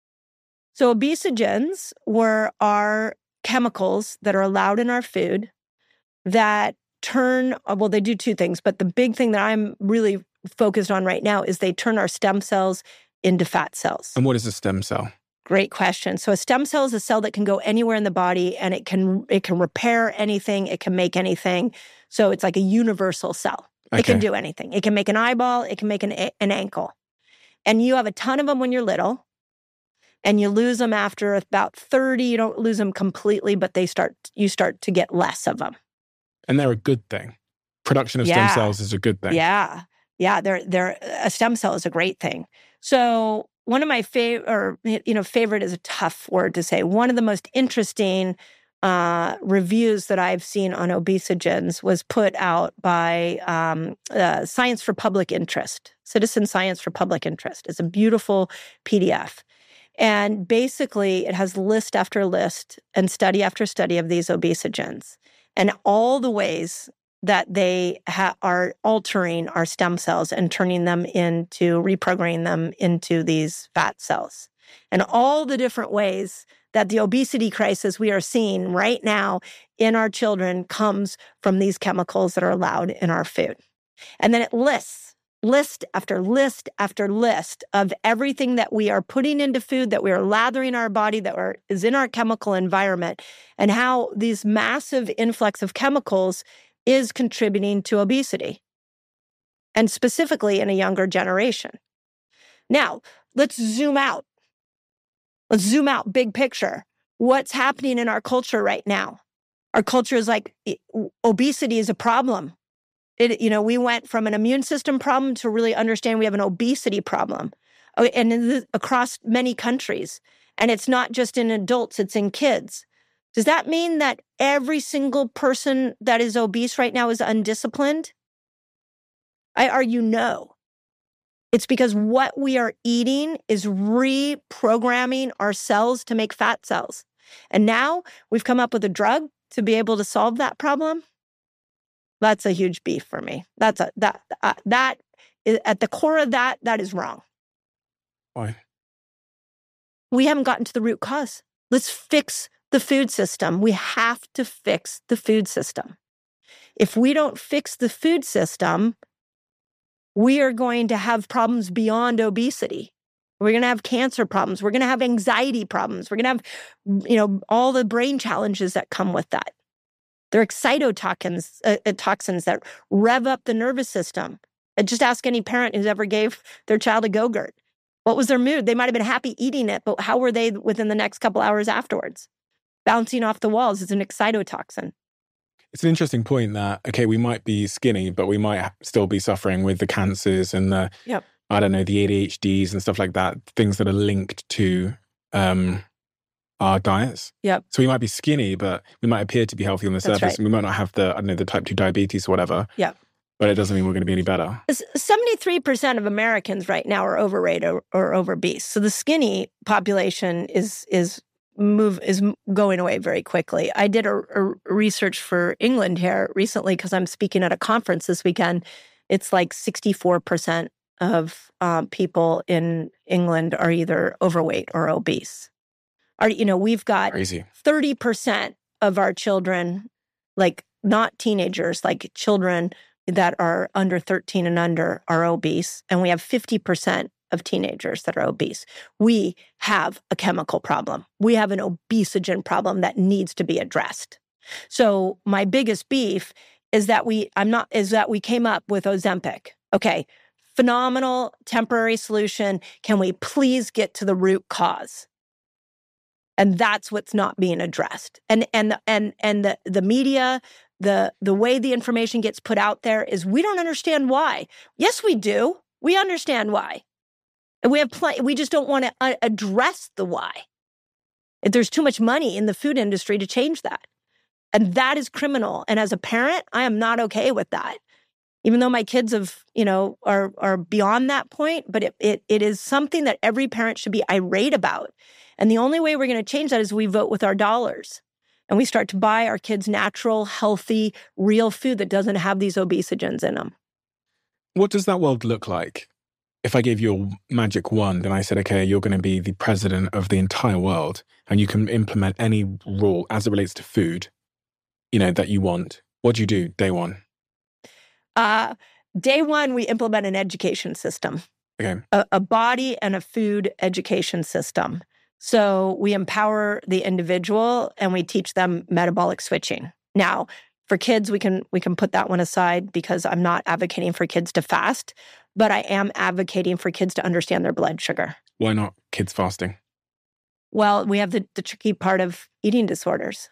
So obesogens were are chemicals that are allowed in our food that turn, well, they do two things, but the big thing that I'm really focused on right now is they turn our stem cells into fat cells. And what is a stem cell? Great question. So a stem cell is a cell that can go anywhere in the body, and it can it can repair anything, it can make anything. So it's like a universal cell. It can Okay. do anything. It can make an eyeball, it can make an a- an ankle. And you have a ton of them when you're little, and you lose them after about thirty. You don't lose them completely, but they start you start to get less of them. And they're a good thing. Production of Yeah. stem cells is a good thing. Yeah. Yeah, they're they're a stem cell is a great thing. So one of my favorite, or you know, favorite is a tough word to say. One of the most interesting uh, reviews that I've seen on obesogens was put out by um, uh, Science for Public Interest, Citizen Science for Public Interest. It's a beautiful P D F. And basically, it has list after list and study after study of these obesogens and all the ways that they ha- are altering our stem cells and turning them into, reprogramming them into these fat cells. And all the different ways that the obesity crisis we are seeing right now in our children comes from these chemicals that are allowed in our food. And then it lists, list after list after list of everything that we are putting into food, that we are lathering our body, that are, is in our chemical environment, and how these massive influx of chemicals is contributing to obesity, and specifically in a younger generation. Now, let's zoom out. Let's zoom out, big picture. What's happening in our culture right now? Our culture is like, obesity is a problem. It, you know, we went from an immune system problem to really understand we have an obesity problem, and this, across many countries. And it's not just in adults, it's in kids. Does that mean that every single person that is obese right now is undisciplined? I argue no. It's because what we are eating is reprogramming our cells to make fat cells. And now we've come up with a drug to be able to solve that problem. That's a huge beef for me. That's a that uh, that is, at the core of that, that is wrong. Why? We haven't gotten to the root cause. Let's fix the food system. We have to fix the food system. If we don't fix the food system, we are going to have problems beyond obesity. We're going to have cancer problems. We're going to have anxiety problems. We're going to have, you know, all the brain challenges that come with that. They're excitotoxins, uh, uh, toxins that rev up the nervous system. Uh, just ask any parent who's ever gave their child a Go-Gurt. What was their mood? They might have been happy eating it, but how were they within the next couple hours afterwards? Bouncing off the walls is an excitotoxin. It's an interesting point that, okay, we might be skinny, but we might still be suffering with the cancers and the, Yep. I don't know, the A D H Ds and stuff like that, things that are linked to um, our diets. Yep. So we might be skinny, but we might appear to be healthy on the That's surface. right. And we might not have the, I don't know, the type two diabetes or whatever. Yep. But it doesn't mean we're going to be any better. seventy-three percent of Americans right now are overweight or, or obese. So the skinny population is is move is going away very quickly. I did a, a research for England here recently because I'm speaking at a conference this weekend. It's like sixty-four percent of um, people in England are either overweight or obese. Are you know we've got Crazy. thirty percent of our children, like not teenagers, like children that are under thirteen and under are obese, and we have fifty percent of teenagers that are obese. We have a chemical problem. We have an obesogen problem that needs to be addressed. So my biggest beef is that we I'm not is that we came up with Ozempic. Okay, phenomenal temporary solution. Can we please get to the root cause? And that's what's not being addressed. And and and and the the media, the the way the information gets put out there is we don't understand why. Yes, we do. We understand why. And we have pl- we just don't want to uh, address the why. There's too much money in the food industry to change that. And that is criminal. And as a parent, I am not okay with that. Even though my kids have, you know, are are beyond that point, but it it, it is something that every parent should be irate about. And the only way we're going to change that is we vote with our dollars. And we start to buy our kids natural, healthy, real food that doesn't have these obesogens in them. What does that world look like? If I gave you a magic wand and I said, okay, you're going to be the president of the entire world and you can implement any rule as it relates to food, you know, that you want, what do you do day one? Uh, day one, we implement an education system, Okay. a, a body and a food education system. So we empower the individual and we teach them metabolic switching. Now, for kids, we can we can put that one aside because I'm not advocating for kids to fast, but I am advocating for kids to understand their blood sugar. Why not kids fasting? Well, we have the, the tricky part of eating disorders.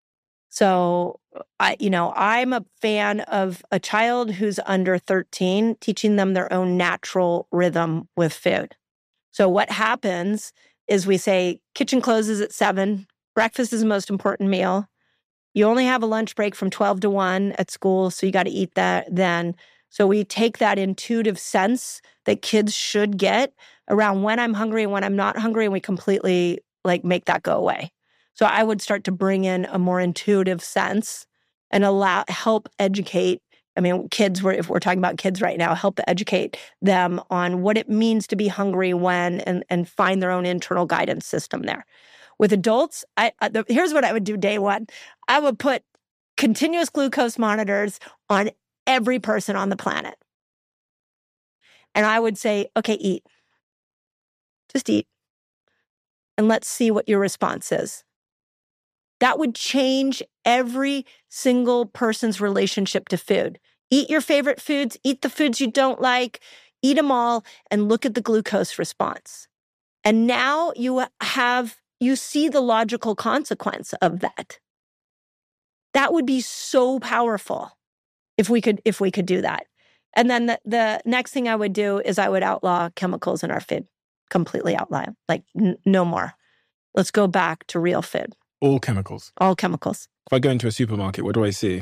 So, I, you know, I'm a fan of a child who's under thirteen, teaching them their own natural rhythm with food. So what happens is we say, kitchen closes at seven, breakfast is the most important meal. You only have a lunch break from twelve to one at school, so you got to eat that then. So we take that intuitive sense that kids should get around when I'm hungry and when I'm not hungry, and we completely like make that go away. So I would start to bring in a more intuitive sense and allow help educate. I mean, kids, we're, if we're talking about kids right now, help educate them on what it means to be hungry when and, and find their own internal guidance system there. With adults, I, I the, here's what I would do day one. I would put continuous glucose monitors on every person on the planet. And I would say, okay, eat. Just eat. And let's see what your response is. That would change every single person's relationship to food. Eat your favorite foods, eat the foods you don't like, eat them all, and look at the glucose response. And now you have, you see the logical consequence of that. That would be so powerful if we could, if we could do that. And then the, the next thing I would do is I would outlaw chemicals in our food. Completely outlaw, like n- no more. Let's go back to real food. All chemicals. All chemicals. If I go into a supermarket, what do I see?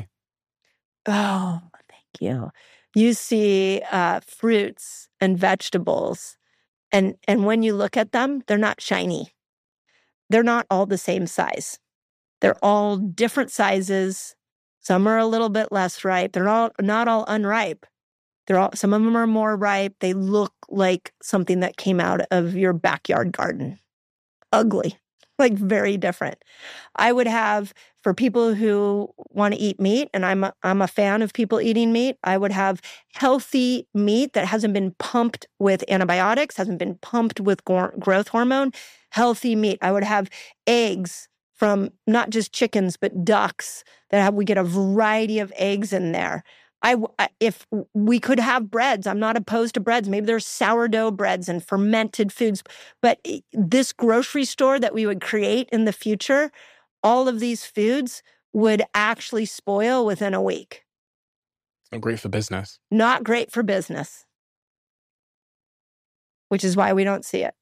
Oh, thank you. You see uh, fruits and vegetables. And, and when you look at them, they're not shiny. They're not all the same size. They're all different sizes. Some are a little bit less ripe. They're all not all unripe. They're all, some of them are more ripe. They look like something that came out of your backyard garden. Ugly. Like very different. I would have, for people who want to eat meat, and I'm a, I'm a fan of people eating meat, I would have healthy meat that hasn't been pumped with antibiotics, hasn't been pumped with go- growth hormone, healthy meat. I would have eggs from not just chickens, but ducks that have, we get a variety of eggs in there. I, if we could have breads, I'm not opposed to breads. Maybe there's sourdough breads and fermented foods. But this grocery store that we would create in the future, all of these foods would actually spoil within a week. It's not great for business. Not great for business, which is why we don't see it.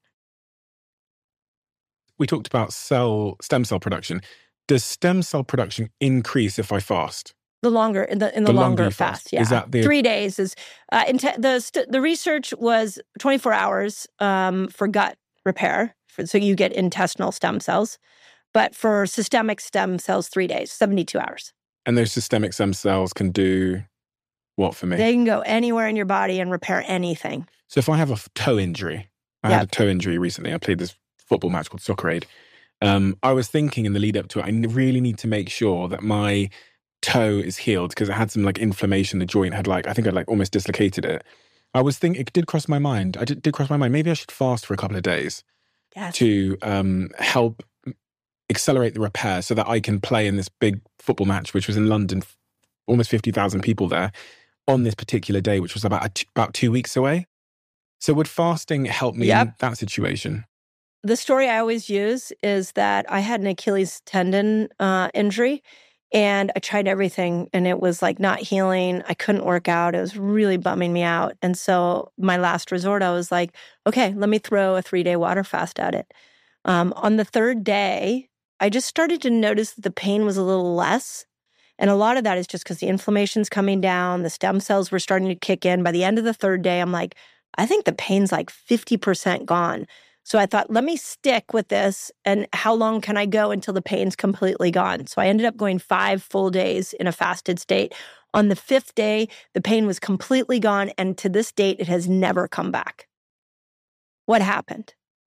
We talked about cell stem cell production. Does stem cell production increase if I fast? The longer in the in the, The longer, longer you fast, fast. yeah. Is that the- Three days is uh, inte- the st- the research was twenty-four hours um, for gut repair, for, so you get intestinal stem cells, but for systemic stem cells, three days, seventy-two hours. And those systemic stem cells can do what for me? They can go anywhere in your body and repair anything. So if I have a f- toe injury, I Yep. had a toe injury recently. I played this football match called Soccer Aid. Um, I was thinking in the lead up to it, I n- really need to make sure that my toe is healed because it had some like inflammation. The joint had like, I think I'd like almost dislocated it. I was thinking, it did cross my mind. I did, did cross my mind. Maybe I should fast for a couple of days Yes. to um, help accelerate the repair so that I can play in this big football match, which was in London, almost fifty thousand people there on this particular day, which was about, a t- about two weeks away. So would fasting help me in Yep. that situation? The story I always use is that I had an Achilles tendon uh, injury, and I tried everything, and it was like not healing. I couldn't work out. It was really bumming me out. And so my last resort, I was like, okay, let me throw a three-day water fast at it. Um, on the third day, I just started to notice that the pain was a little less. And a lot of that is just because the inflammation's coming down. The stem cells were starting to kick in. By the end of the third day, I'm like, I think the pain's like fifty percent gone. So I thought, let me stick with this. And how long can I go until the pain's completely gone? So I ended up going five full days in a fasted state. On the fifth day, the pain was completely gone. And to this date, it has never come back. What happened?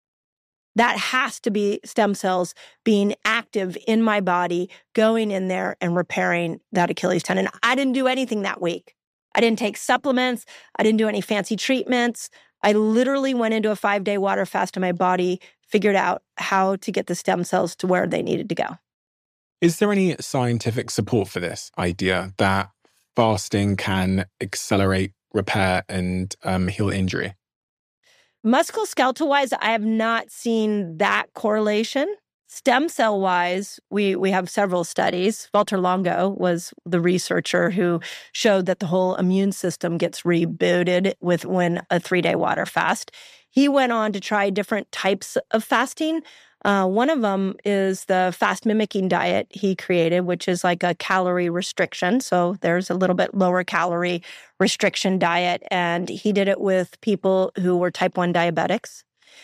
That has to be stem cells being active in my body, going in there and repairing that Achilles tendon. I didn't do anything that week. I didn't take supplements. I didn't do any fancy treatments. I literally went into a five-day water fast and my body figured out how to get the stem cells to where they needed to go. Is there any scientific support for this idea that fasting can accelerate repair and um, heal injury? Musculoskeletal-wise, I have not seen that correlation. Stem cell-wise, we, we have several studies. Walter Longo was the researcher who showed that the whole immune system gets rebooted with when a three-day water fast. He went on to try different types of fasting. Uh, one of them is the fast mimicking diet he created, which is like a calorie restriction. So there's a little bit lower calorie restriction diet. And he did it with people who were type one diabetics.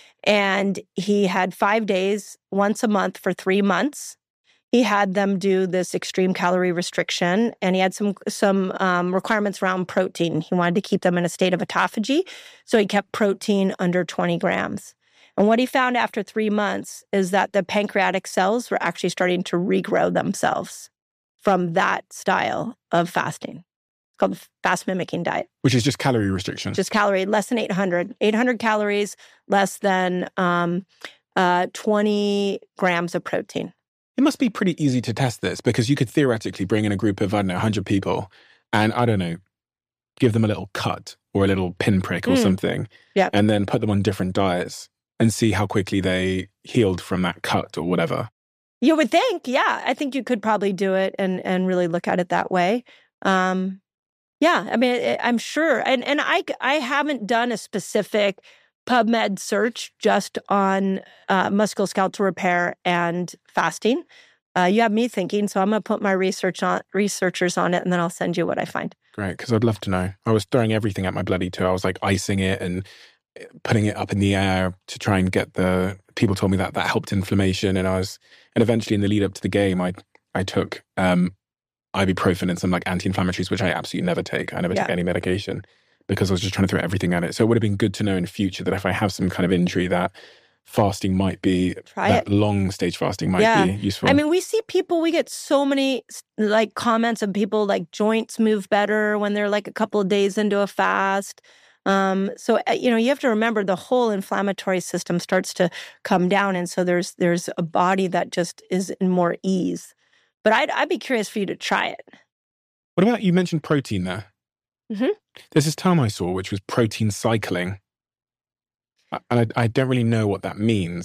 And he had five days once a month for three months. He had them do this extreme calorie restriction, and he had some some um, requirements around protein. He wanted to keep them in a state of autophagy, so he kept protein under twenty grams. And what he found after three months is that the pancreatic cells were actually starting to regrow themselves from that style of fasting. It's called the fast mimicking diet. Which is just calorie restriction. Just calorie, less than eight hundred. eight hundred calories, less than um, uh, twenty grams of protein. It must be pretty easy to test this because you could theoretically bring in a group of, I don't know, one hundred people and, I don't know, give them a little cut or a little pinprick or Mm. something. Yeah. And then put them on different diets and see how quickly they healed from that cut or whatever. You would think, yeah. I think you could probably do it and and really look at it that way. Um, yeah, I mean, I- I'm sure. And and I I haven't done a specific PubMed search just on uh, musculoskeletal repair and fasting. Uh, you have me thinking, so I'm going to put my research on researchers on it, and then I'll send you what I find. Great, because I'd love to know. I was throwing everything at my bloody toe. I was like icing it and putting it up in the air to try and get the... People told me that that helped inflammation, and I was... And eventually in the lead up to the game, I I took um, ibuprofen and some like anti-inflammatories, which I absolutely never take. I never Yeah. take any medication because I was just trying to throw everything at it. So it would have been good to know in the future that if I have some kind of injury that fasting might be... Try that it. long stage fasting might Yeah. be useful. I mean, we see people, we get so many like comments of people like joints move better when they're like a couple of days into a fast. Um, so, uh, you know, you have to remember the whole inflammatory system starts to come down. And so there's there's a body that just is in more ease. But I'd, I'd be curious for you to try it. What about, you mentioned protein there. Mhm. There's this term I saw, which was protein cycling. And I, I don't really know what that means.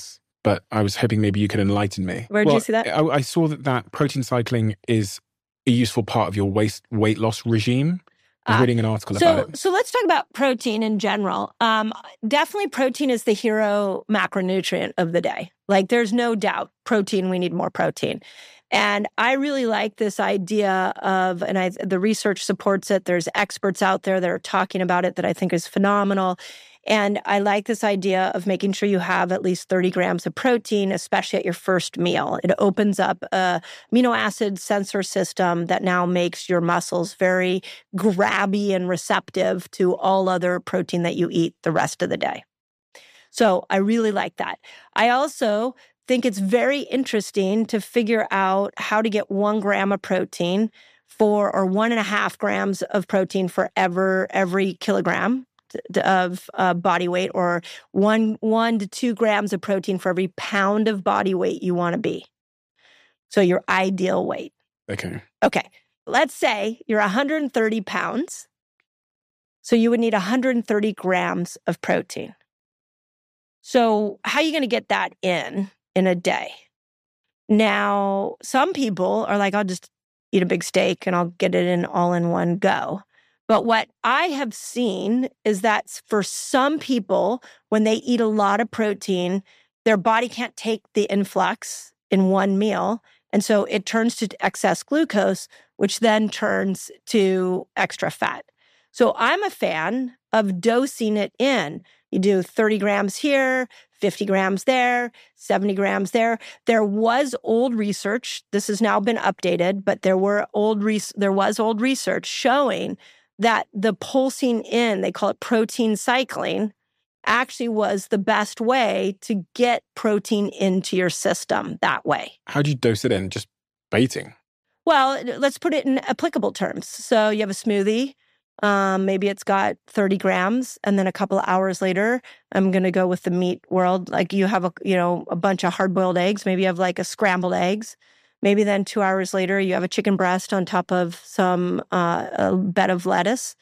but I was hoping maybe you could enlighten me. Where did well, you see that? I, I saw that, that protein cycling is a useful part of your waist, weight loss regime. I was Uh, reading an article so, about it. So let's talk about protein in general. Um, definitely protein is the hero macronutrient of the day. Like there's no doubt protein, we need more protein. And I really like this idea of, and I, the research supports it. There's experts out there that are talking about it that I think is phenomenal. And I like this idea of making sure you have at least thirty grams of protein, especially at your first meal. It opens up a amino acid sensor system that now makes your muscles very grabby and receptive to all other protein that you eat the rest of the day. So I really like that. I also think it's very interesting to figure out how to get one gram of protein for, or one and a half grams of protein for ever, every kilogram of uh, body weight, or one, one to two grams of protein for every pound of body weight you want to be. So your ideal weight. Okay. Okay. Let's say you're one hundred thirty pounds. So you would need one hundred thirty grams of protein. So how are you going to get that in in a day? Now, some people are like, I'll just eat a big steak and I'll get it in all in one go. But what I have seen is that for some people, when they eat a lot of protein, their body can't take the influx in one meal. And so it turns to excess glucose, which then turns to extra fat. So I'm a fan of dosing it in. You do thirty grams here, fifty grams there, seventy grams there. There was old research. This has now been updated, but there were old res- there was old research showing that the pulsing in, they call it protein cycling, actually was the best way to get protein into your system that way. How do you dose it in? Just baiting? Well, let's put it in applicable terms. So you have a smoothie. Um, maybe it's got thirty grams, and then a couple of hours later, I'm going to go with the meat world. Like you have a, you know, a bunch of hard-boiled eggs. Maybe you have like a scrambled eggs. Maybe then two hours later, you have a chicken breast on top of some uh, a bed of lettuce.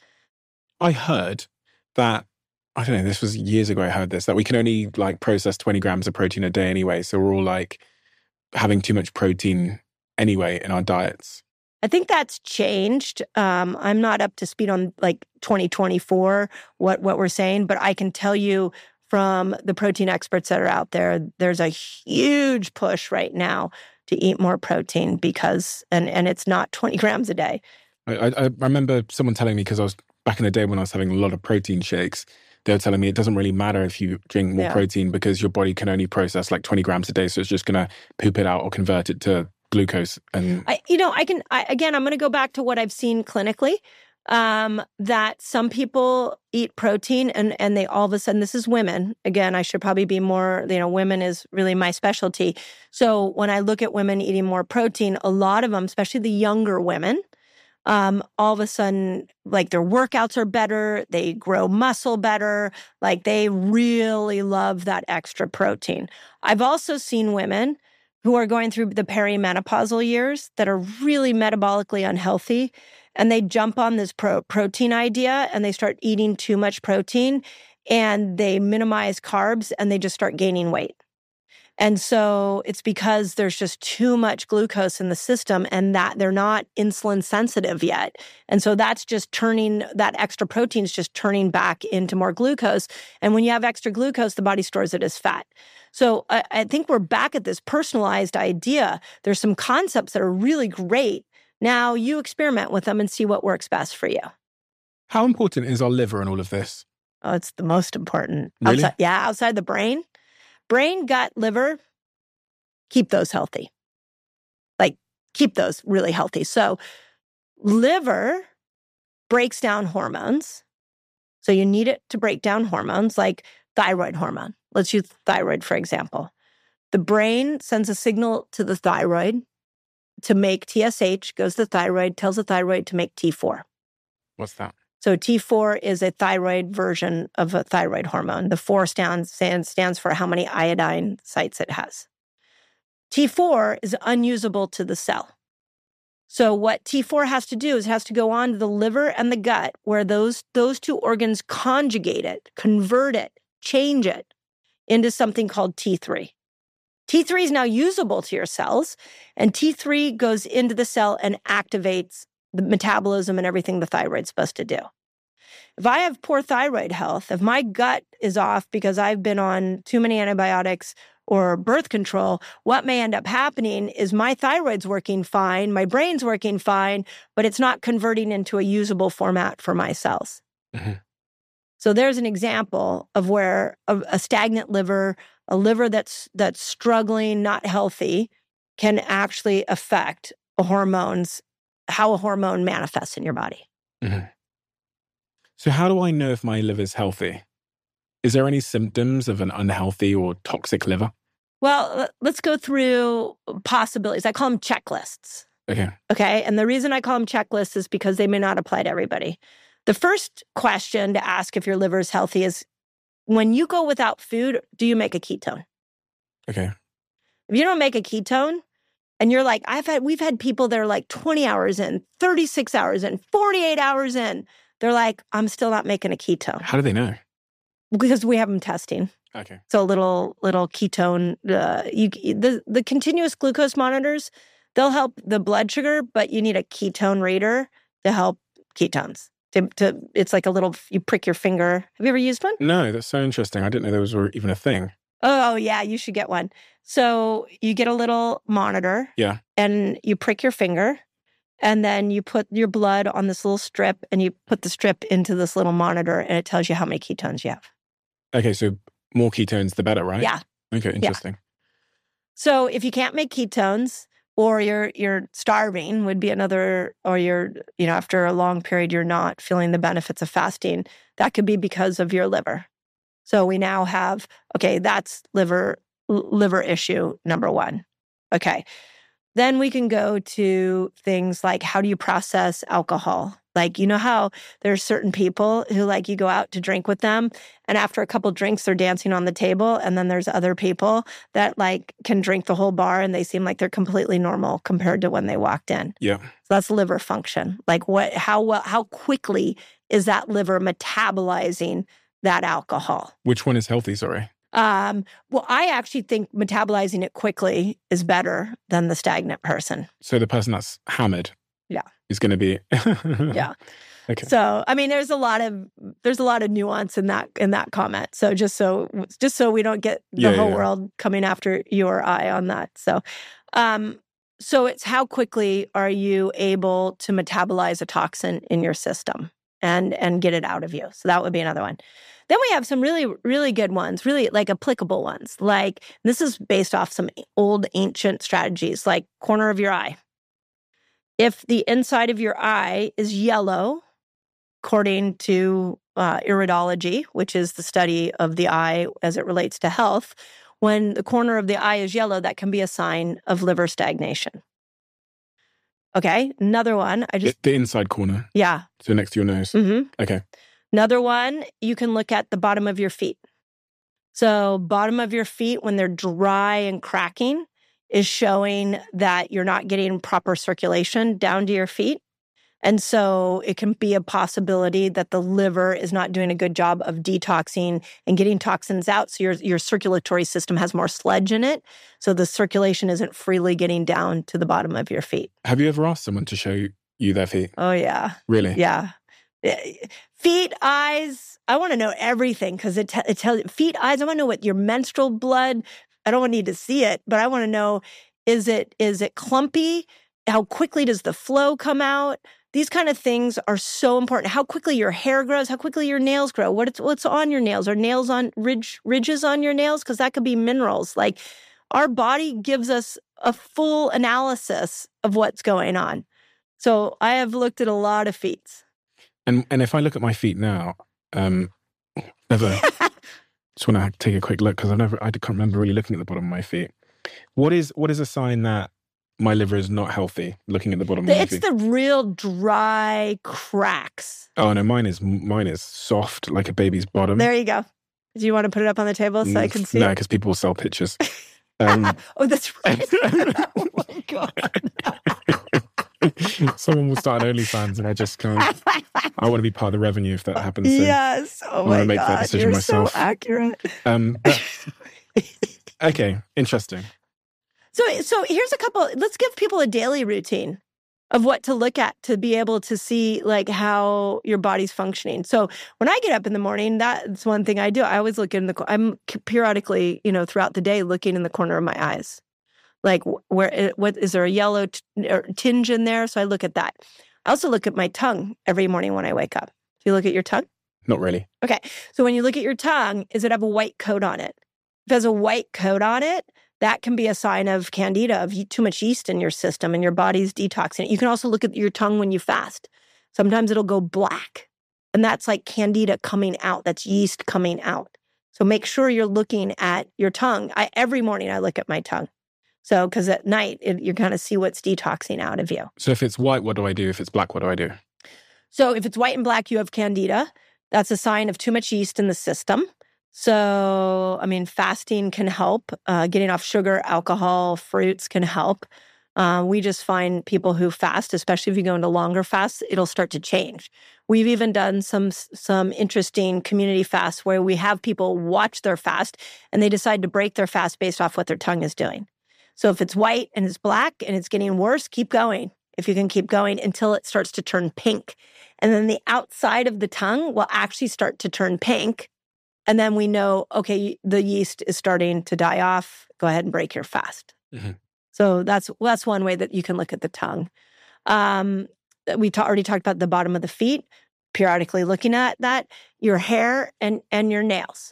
I heard that, I don't know, this was years ago I heard this, that we can only like process twenty grams of protein a day anyway. So we're all like having too much protein anyway in our diets. I think that's changed. Um, I'm not up to speed on like twenty twenty-four, what, what we're saying, but I can tell you from the protein experts that are out there, there's a huge push right now to eat more protein because, and, and it's not twenty grams a day. I, I, I remember someone telling me, because I was back in the day when I was having a lot of protein shakes, they were telling me it doesn't really matter if you drink more Yeah. protein because your body can only process like twenty grams a day. So it's just going to poop it out or convert it to glucose. And I, you know, I can, I, again, I'm going to go back to what I've seen clinically, um, that some people eat protein and, and they all of a sudden, this is women. Again, I should probably be more, you know, women is really my specialty. So when I look at women eating more protein, a lot of them, especially the younger women, um, all of a sudden, like their workouts are better, they grow muscle better, like they really love that extra protein. I've also seen women who are going through the perimenopausal years that are really metabolically unhealthy, and they jump on this pro- protein idea and they start eating too much protein and they minimize carbs and they just start gaining weight. And so it's because there's just too much glucose in the system and that they're not insulin sensitive yet. And so that's just turning, that extra protein is just turning back into more glucose. And when you have extra glucose, the body stores it as fat. So I, I think we're back at this personalized idea. There's some concepts that are really great. Now you experiment with them and see what works best for you. how important is our liver in all of this? Oh, it's the most important. Really? Outside, yeah, outside the brain. Brain, gut, liver, keep those healthy. Like, keep those really healthy. So, liver breaks down hormones. So, you need it to break down hormones like thyroid hormone. Let's use thyroid, for example. The brain sends a signal to the thyroid to make T S H, goes to the thyroid, tells the thyroid to make T four. What's that? So T four is a thyroid version of a thyroid hormone. The four stands, stands for how many iodine sites it has. T four is unusable to the cell. So what T four has to do is it has to go on to the liver and the gut where those, those two organs conjugate it, convert it, change it into something called T three. T three is now usable to your cells, and T three goes into the cell and activates the metabolism and everything the thyroid's supposed to do. If I have poor thyroid health, if my gut is off because I've been on too many antibiotics or birth control, what may end up happening is my thyroid's working fine, my brain's working fine, but it's not converting into a usable format for my cells. Mm-hmm. So there's an example of where a, a stagnant liver, a liver that's that's struggling, not healthy, can actually affect a hormones, how a hormone manifests in your body. Mm-hmm. So how do I know if my liver's healthy? Is there any symptoms of an unhealthy or toxic liver? Well, let's go through possibilities. I call them checklists. Okay. Okay. And the reason I call them checklists is because they may not apply to everybody. The first question to ask if your liver is healthy is, when you go without food, do you make a ketone? Okay. If you don't make a ketone, and you're like, I've had, we've had people that are like twenty hours in, thirty-six hours in, forty-eight hours in. They're like, I'm still not making a ketone. How do they know? Because we have them testing. Okay. So a little little ketone, uh, you the the continuous glucose monitors, they'll help the blood sugar, but you need a ketone reader to help ketones. To, to it's like a little, you prick your finger. Have you ever used one? No, that's so interesting. I didn't know there was even a thing. Oh yeah, you should get one. So you get a little monitor. Yeah. And you prick your finger. And then you put your blood on this little strip and you put the strip into this little monitor and it tells you how many ketones you have. Okay, so more ketones, the better, right? Yeah. Okay, interesting. Yeah. So if you can't make ketones or you're you're starving would be another, or you're, you know, after a long period, you're not feeling the benefits of fasting, that could be because of your liver. So we now have, okay, that's liver liver issue number one. Okay. Then we can go to things like, how do you process alcohol? Like, you know how there's certain people who, like, you go out to drink with them and after a couple drinks, they're dancing on the table. And then there's other people that like can drink the whole bar and they seem like they're completely normal compared to when they walked in. Yeah. So that's liver function. Like what, how well, how quickly is that liver metabolizing that alcohol? Which one is healthy, sorry? Um, well, I actually think metabolizing it quickly is better than the stagnant person. So the person that's hammered, yeah, is going to be, yeah. Okay. So I mean, there's a lot of there's a lot of nuance in that in that comment. So just so just so we don't get the yeah, whole yeah. world coming after you or I on that. So, um, so it's how quickly are you able to metabolize a toxin in your system and and get it out of you? So that would be another one. Then we have some really, really good ones, really like applicable ones. Like this is based off some old ancient strategies, like corner of your eye. If the inside of your eye is yellow, according to uh, iridology, which is the study of the eye as it relates to health, when the corner of the eye is yellow, that can be a sign of liver stagnation. Okay, another one. I just the inside corner. Yeah. So next to your nose. Mm-hmm. Okay. Another one, you can look at the bottom of your feet. So bottom of your feet, when they're dry and cracking, is showing that you're not getting proper circulation down to your feet. And so it can be a possibility that the liver is not doing a good job of detoxing and getting toxins out. So your, your circulatory system has more sludge in it. So the circulation isn't freely getting down to the bottom of your feet. Have you ever asked someone to show you their feet? Oh, yeah. Really? Yeah. Feet, eyes, I want to know everything because it, te- it tells you, feet, eyes, I want to know what your menstrual blood, I don't need to see it, but I want to know, is it is it clumpy? How quickly does the flow come out? These kind of things are so important. How quickly your hair grows, how quickly your nails grow, what what's on your nails? Are nails on ridge, ridges on your nails? Because that could be minerals. Like our body gives us a full analysis of what's going on. So I have looked at a lot of feet. And and if I look at my feet now, um, never just want to take a quick look because I never I can't remember really looking at the bottom of my feet. What is what is a sign that my liver is not healthy? Looking at the bottom of my it's feet, the real dry cracks. Oh no, mine is mine is soft like a baby's bottom. There you go. Do you want to put it up on the table so I can see? No, it? because people will sell pictures. Um, oh, that's right. Oh my God. Someone will start an OnlyFans and I just can't. I want to be part of the revenue if that happens. So yes. Oh I my want to make God. that decision You're myself. so accurate. Um, but, Okay, interesting. So, so here's a couple, let's give people a daily routine of what to look at to be able to see like how your body's functioning. So when I get up in the morning, that's one thing I do. I always look in the, I'm periodically, you know, throughout the day looking in the corner of my eyes. Like where, what, is there a yellow t- or tinge in there? So I look at that. I also look at my tongue every morning when I wake up. Do you look at your tongue? Not really. Okay. So when you look at your tongue, does it have a white coat on it? If it has a white coat on it, that can be a sign of candida, of too much yeast in your system and your body's detoxing it. You can also look at your tongue when you fast. Sometimes it'll go black. And that's like candida coming out. That's yeast coming out. So make sure you're looking at your tongue. I, every morning I look at my tongue. So, because at night, it, you kind of see what's detoxing out of you. So if it's white, what do I do? If it's black, what do I do? So if it's white and black, you have candida. That's a sign of too much yeast in the system. So, I mean, fasting can help. Uh, getting off sugar, alcohol, fruits can help. Uh, we just find people who fast, especially if you go into longer fasts, it'll start to change. We've even done some some interesting community fasts where we have people watch their fast and they decide to break their fast based off what their tongue is doing. So if it's white and it's black and it's getting worse, keep going. If you can keep going until it starts to turn pink. And then the outside of the tongue will actually start to turn pink. And then we know, okay, the yeast is starting to die off. Go ahead and break your fast. Mm-hmm. So that's that's one way that you can look at the tongue. Um, we ta- already talked about the bottom of the feet, periodically looking at that, your hair and, and your nails.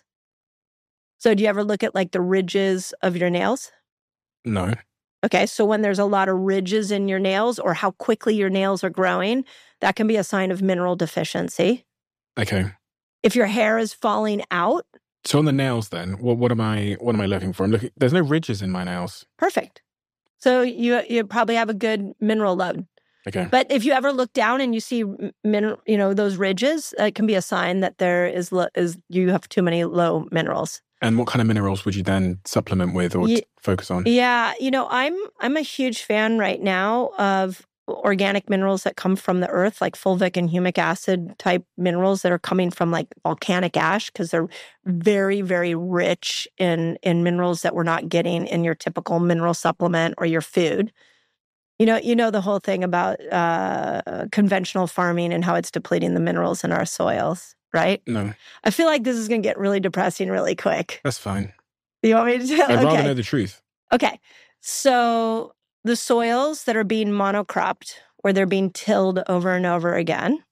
So do you ever look at like the ridges of your nails? No. Okay, so when there's a lot of ridges in your nails or how quickly your nails are growing, that can be a sign of mineral deficiency. Okay. If your hair is falling out. So on the nails then, what what am I what am I looking for? I'm looking, there's no ridges in my nails. Perfect. So you you probably have a good mineral load. Okay. But if you ever look down and you see min, you know those ridges, it can be a sign that there is is you have too many low minerals. And what kind of minerals would you then supplement with or yeah, t- focus on? Yeah, you know, I'm I'm a huge fan right now of organic minerals that come from the earth, like fulvic and humic acid type minerals that are coming from like volcanic ash, because they're very, very rich in in minerals that we're not getting in your typical mineral supplement or your food. You know, you know the whole thing about uh, conventional farming and how it's depleting the minerals in our soils, right? No. I feel like this is going to get really depressing really quick. That's fine. You want me to tell? I'd okay. rather know the truth. Okay. So the soils that are being monocropped, where they're being tilled over and over again,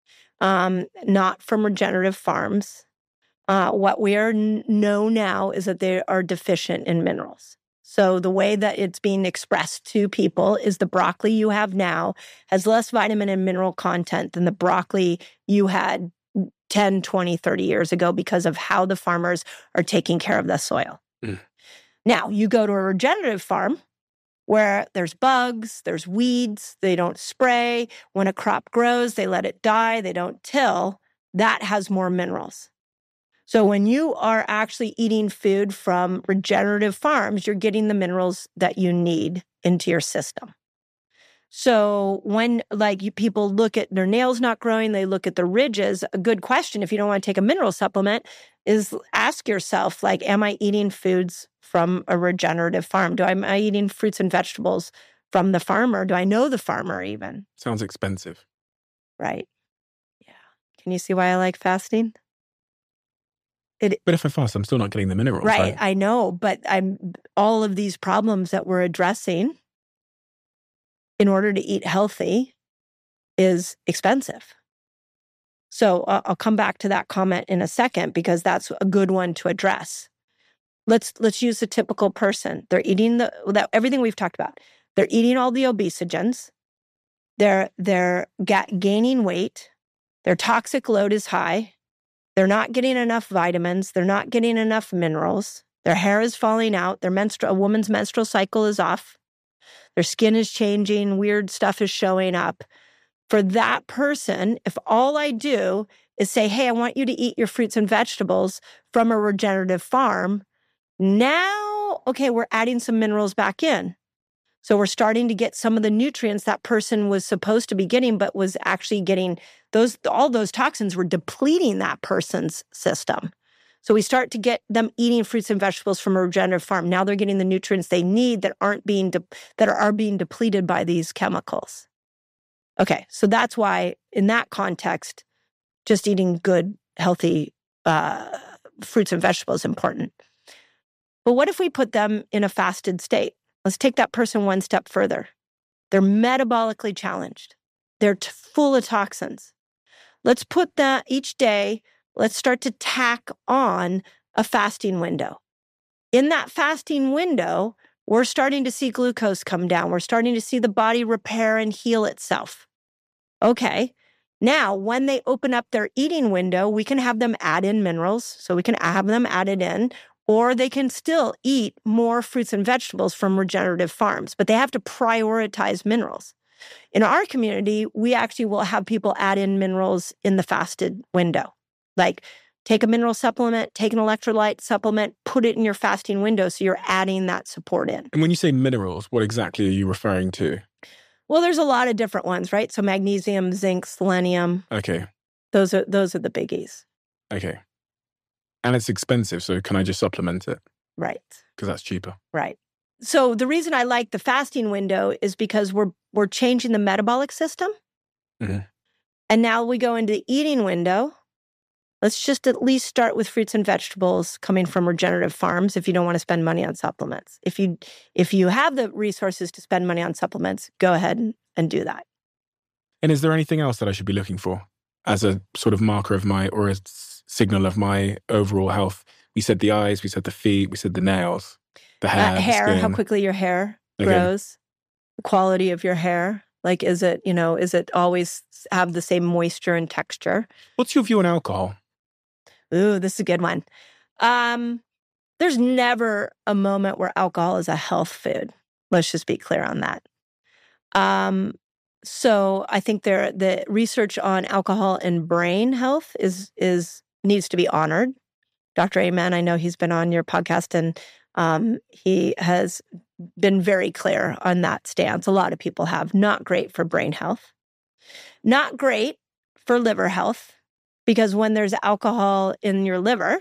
um, not from regenerative farms, uh, what we are n- know now is that they are deficient in minerals. So the way that it's being expressed to people is the broccoli you have now has less vitamin and mineral content than the broccoli you had ten, twenty, thirty years ago because of how the farmers are taking care of the soil. Mm. Now, you go to a regenerative farm where there's bugs, there's weeds, they don't spray. When a crop grows, they let it die, they don't till. That has more minerals. So when you are actually eating food from regenerative farms, you're getting the minerals that you need into your system. So when like you, people look at their nails not growing, they look at the ridges, a good question if you don't want to take a mineral supplement is ask yourself, like, am I eating foods from a regenerative farm? Do I, am I eating fruits and vegetables from the farmer? Do I know the farmer even? Sounds expensive. Right. Yeah. Can you see why I like fasting? It, but if I fast, I'm still not getting the minerals. Right, right, I know. But I'm all of these problems that we're addressing in order to eat healthy is expensive. So uh, I'll come back to that comment in a second because that's a good one to address. Let's let's use the typical person. They're eating the that everything we've talked about. They're eating all the obesogens. They're they're ga- gaining weight. Their toxic load is high. They're not getting enough vitamins. They're not getting enough minerals. Their hair is falling out. Their menstru- a woman's menstrual cycle is off. Their skin is changing. Weird stuff is showing up. For that person, if all I do is say, hey, I want you to eat your fruits and vegetables from a regenerative farm, now, okay, we're adding some minerals back in. So we're starting to get some of the nutrients that person was supposed to be getting, but was actually getting those, all those toxins were depleting that person's system. So we start to get them eating fruits and vegetables from a regenerative farm. Now they're getting the nutrients they need that aren't being de- that are being depleted by these chemicals. Okay, so that's why in that context, just eating good, healthy uh, fruits and vegetables is important. But what if we put them in a fasted state? Let's take that person one step further. They're metabolically challenged. They're t- full of toxins. Let's put that each day, let's start to tack on a fasting window. In that fasting window, we're starting to see glucose come down. We're starting to see the body repair and heal itself. Okay, now when they open up their eating window, we can have them add in minerals, so we can have them added in, or they can still eat more fruits and vegetables from regenerative farms, but they have to prioritize minerals. In our community, we actually will have people add in minerals in the fasted window. Like take a mineral supplement, take an electrolyte supplement, put it in your fasting window so you're adding that support in. And when you say minerals, what exactly are you referring to? Well, there's a lot of different ones, right? So magnesium, zinc, selenium. Okay. Those are those are the biggies. Okay. And it's expensive, so can I just supplement it? Right. Because that's cheaper. Right. So the reason I like the fasting window is because we're we're changing the metabolic system. Mm-hmm. And now we go into the eating window. Let's just at least start with fruits and vegetables coming from regenerative farms if you don't want to spend money on supplements. If you if you have the resources to spend money on supplements, go ahead and, and do that. And is there anything else that I should be looking for as a sort of marker of my, or a signal of my overall health? We said the eyes, we said the feet, we said the nails, the hair, uh, hair, the skin. how quickly your hair Okay. grows, the quality of your hair. Like, is it, you know, is it always have the same moisture and texture? What's your view on alcohol? Ooh, this is a good one. Um, there's never a moment where alcohol is a health food. Let's just be clear on that. Um, so I think there the research on alcohol and brain health is is needs to be honored. Doctor Amen, I know he's been on your podcast and um, he has been very clear on that stance. A lot of people have. Not great for brain health. Not great for liver health, because when there's alcohol in your liver,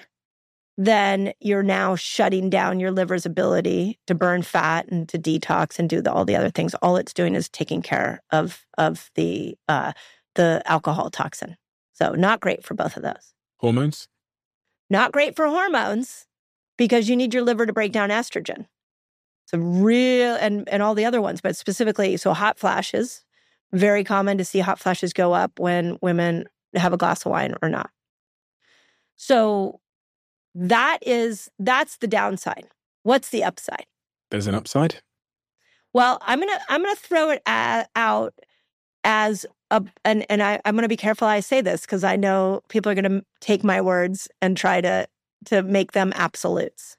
then you're now shutting down your liver's ability to burn fat and to detox and do the, all the other things. All it's doing is taking care of, of the uh, the alcohol toxin. So not great for both of those. Hormones? Not great for hormones, because you need your liver to break down estrogen. So real, and, and all the other ones, but specifically, so hot flashes, very common to see hot flashes go up when women have a glass of wine or not. So that is, that's the downside. What's the upside? There's an upside? Well, I'm going to, I'm going to throw it a, out as a, and, and I, I'm going to be careful I say this, because I know people are going to take my words and try to, to make them absolutes.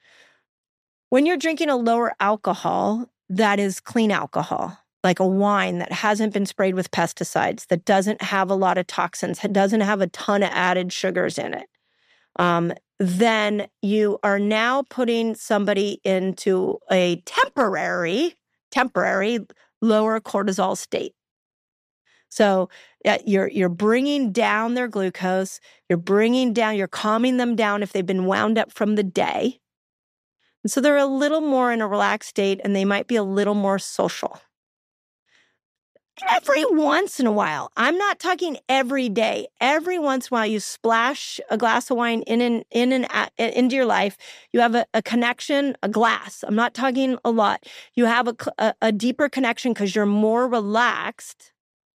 When you're drinking a lower alcohol, that is clean alcohol, like a wine that hasn't been sprayed with pesticides, that doesn't have a lot of toxins, doesn't have a ton of added sugars in it, um, then you are now putting somebody into a temporary, temporary lower cortisol state. So uh, you're you're bringing down their glucose, you're bringing down, you're calming them down if they've been wound up from the day. And so they're a little more in a relaxed state, and they might be a little more social. Every once in a while, I'm not talking every day. Every once in a while, you splash a glass of wine in and in and out, into your life. You have a, a connection, a glass. I'm not talking a lot. You have a, a, a deeper connection because you're more relaxed.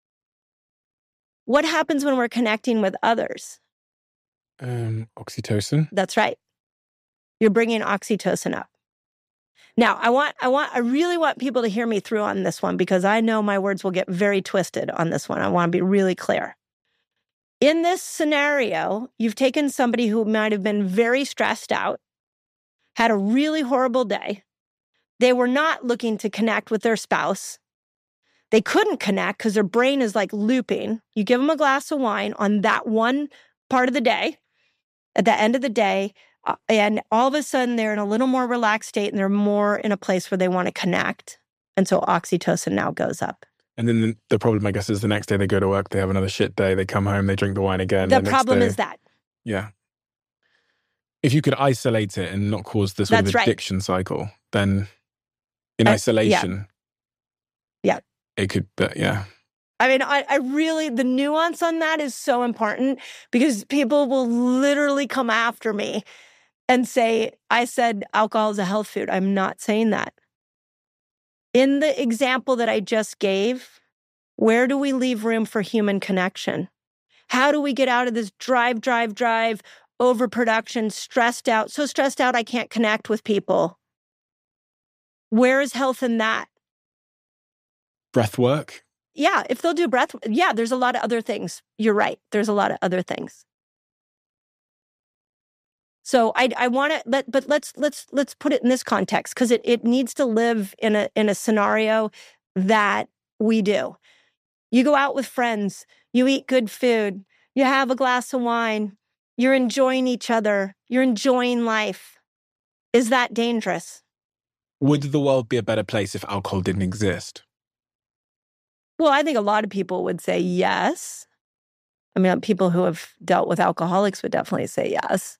What happens when we're connecting with others? Um, oxytocin. That's right. You're bringing oxytocin up. Now, I want, I want, I really want people to hear me through on this one, because I know my words will get very twisted on this one. I want to be really clear. In this scenario, you've taken somebody who might have been very stressed out, had a really horrible day. They were not looking to connect with their spouse. They couldn't connect because their brain is like looping. You give them a glass of wine on that one part of the day, at the end of the day, Uh, and all of a sudden, they're in a little more relaxed state, and they're more in a place where they want to connect. And so oxytocin now goes up. And then the, the problem, I guess, is the next day they go to work, they have another shit day, they come home, they drink the wine again. The, the problem day, is that. Yeah. if you could isolate it and not cause this sort That's of right. addiction cycle, then in Uh, isolation, Yeah. it could, but yeah. I mean, I, I really, the nuance on that is so important because people will literally come after me and say, I said alcohol is a health food. I'm not saying that. In the example that I just gave, where do we leave room for human connection? How do we get out of this drive, drive, drive, overproduction, stressed out, so stressed out I can't connect with people? Where is health in that? Breath work? Yeah, if they'll do breath, yeah, there's a lot of other things. You're right. There's a lot of other things. So I I want to let, but let's let's let's put it in this context because it it needs to live in a in a scenario that we do. You go out with friends, you eat good food, you have a glass of wine, you're enjoying each other, you're enjoying life. Is that dangerous? Would the world be a better place if alcohol didn't exist? Well, I think a lot of people would say yes. I mean, people who have dealt with alcoholics would definitely say yes.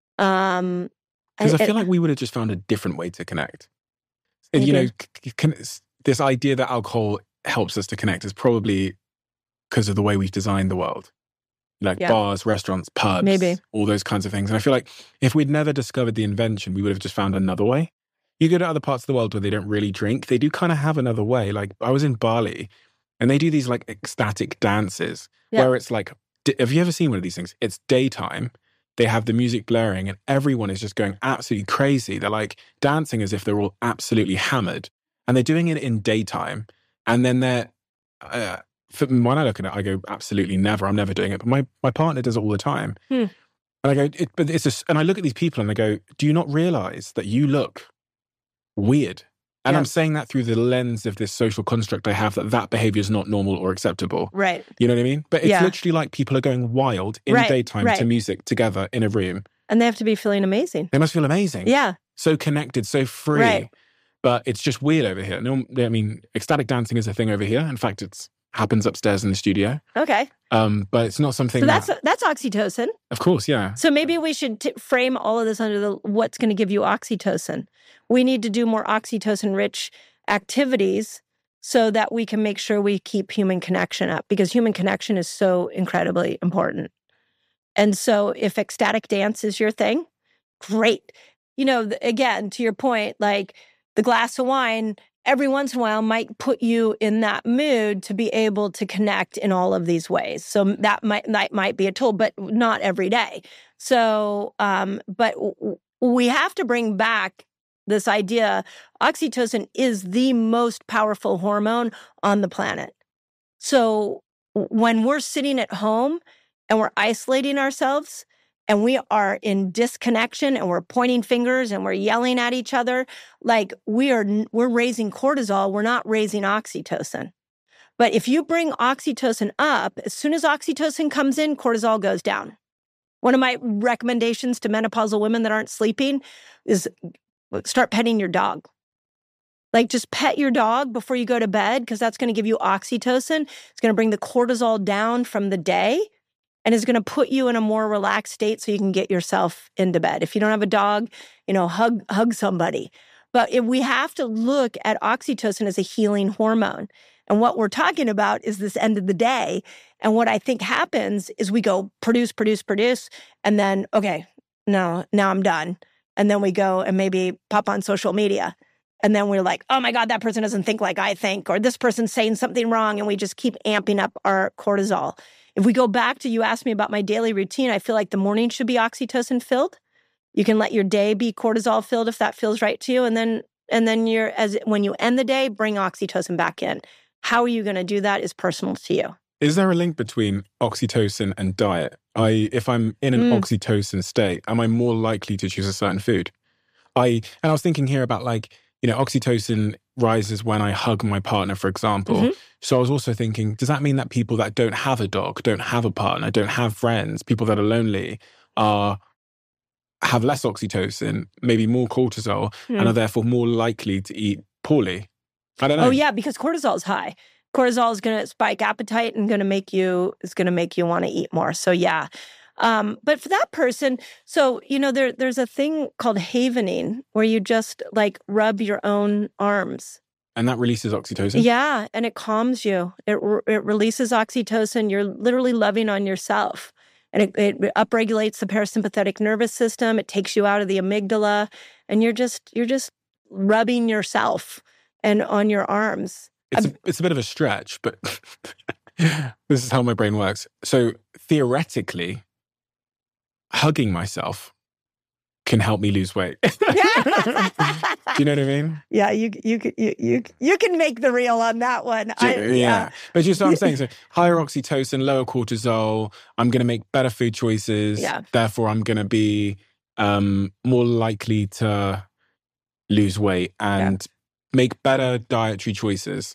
Um, Because I it- feel like we would have just found a different way to connect. And, Maybe. you know, c- c- this idea that alcohol helps us to connect is probably because of the way we've designed the world. Like Yeah. bars, restaurants, pubs, Maybe. all those kinds of things. And I feel like if we'd never discovered the invention, we would have just found another way. You go to other parts of the world where they don't really drink, they do kind of have another way. Like I was in Bali and they do these like ecstatic dances Yeah. where it's like, d- have you ever seen one of these things? It's daytime. They have the music blaring and everyone is just going absolutely crazy. They're like dancing as if they're all absolutely hammered and they're doing it in daytime. And then they're, uh, for, when I look at it, I go, absolutely never. I'm never doing it. But my, my partner does it all the time. Hmm. And I go, it, but it's just, and I look at these people and I go, do you not realize that you look weird? And Yeah. I'm saying that through the lens of this social construct I have that that behavior is not normal or acceptable. Right. You know what I mean? But it's Yeah. literally like people are going wild in Right, daytime right. to music together in a room. And they have to be feeling amazing. They must feel amazing. Yeah. So connected, so free. Right. But it's just weird over here. No, I mean, ecstatic dancing is a thing over here. In fact, it's happens upstairs in the studio. Okay. Um, but it's not something So that's that, that's oxytocin. of course, yeah. So maybe we should t- frame all of this under the what's going to give you oxytocin. We need to do more oxytocin-rich activities so that we can make sure we keep human connection up because human connection is so incredibly important. And so if ecstatic dance is your thing, great. You know, th- again, to your point, like the glass of wine every once in a while might put you in that mood to be able to connect in all of these ways. So that might that might be a tool, but not every day. So, um, but w- we have to bring back this idea. Oxytocin is the most powerful hormone on the planet. So when we're sitting at home and we're isolating ourselves and we are in disconnection and we're pointing fingers and we're yelling at each other, like we are, we're raising cortisol, we're not raising oxytocin. But if you bring oxytocin up, as soon as oxytocin comes in, cortisol goes down. One of my recommendations to menopausal women that aren't sleeping is start petting your dog. Like just pet your dog before you go to bed because that's going to give you oxytocin. It's going to bring the cortisol down from the day and is going to put you in a more relaxed state so you can get yourself into bed. If you don't have a dog, you know, hug hug somebody. But if we have to look at oxytocin as a healing hormone. And what we're talking about is this end of the day. And what I think happens is we go produce, produce, produce, and then, okay, no, now I'm done. And then we go and maybe pop on social media. And then we're like, oh my God, that person doesn't think like I think, or this person's saying something wrong. And we just keep amping up our cortisol. If we go back to, you asked me about my daily routine, I feel like the morning should be oxytocin filled. You can let your day be cortisol filled if that feels right to you. And then, and then you're, as when you end the day, bring oxytocin back in. How are you going to do that is personal to you. Is there a link between oxytocin and diet? I, if I'm in an Mm. oxytocin state, am I more likely to choose a certain food? I, and I was thinking here about like, you know, oxytocin rises when I hug my partner, for example. Mhm. So I was also thinking, does that mean that people that don't have a dog, don't have a partner, don't have friends, people that are lonely, are have less oxytocin, maybe more cortisol, Hmm. and are therefore more likely to eat poorly? I don't know. Oh yeah, because cortisol is high. Cortisol is going to spike appetite and going to make you is going to make you want to eat more. So yeah, Um, but for that person, so, you know, there there's a thing called havening where you just like rub your own arms. And that releases oxytocin? Yeah, and it calms you. It it releases oxytocin. You're literally loving on yourself. And it, it upregulates the parasympathetic nervous system. It takes you out of the amygdala. And you're just you're just rubbing yourself and on your arms. It's a, it's a bit of a stretch, but this is how my brain works. So theoretically, hugging myself can help me lose weight. Do you know what I mean? Yeah, you you you you you can make the reel on that one. I, yeah. yeah, but just what I'm saying. So higher oxytocin, lower cortisol. I'm going to make better food choices. Yeah. Therefore, I'm going to be um, more likely to lose weight and yeah. make better dietary choices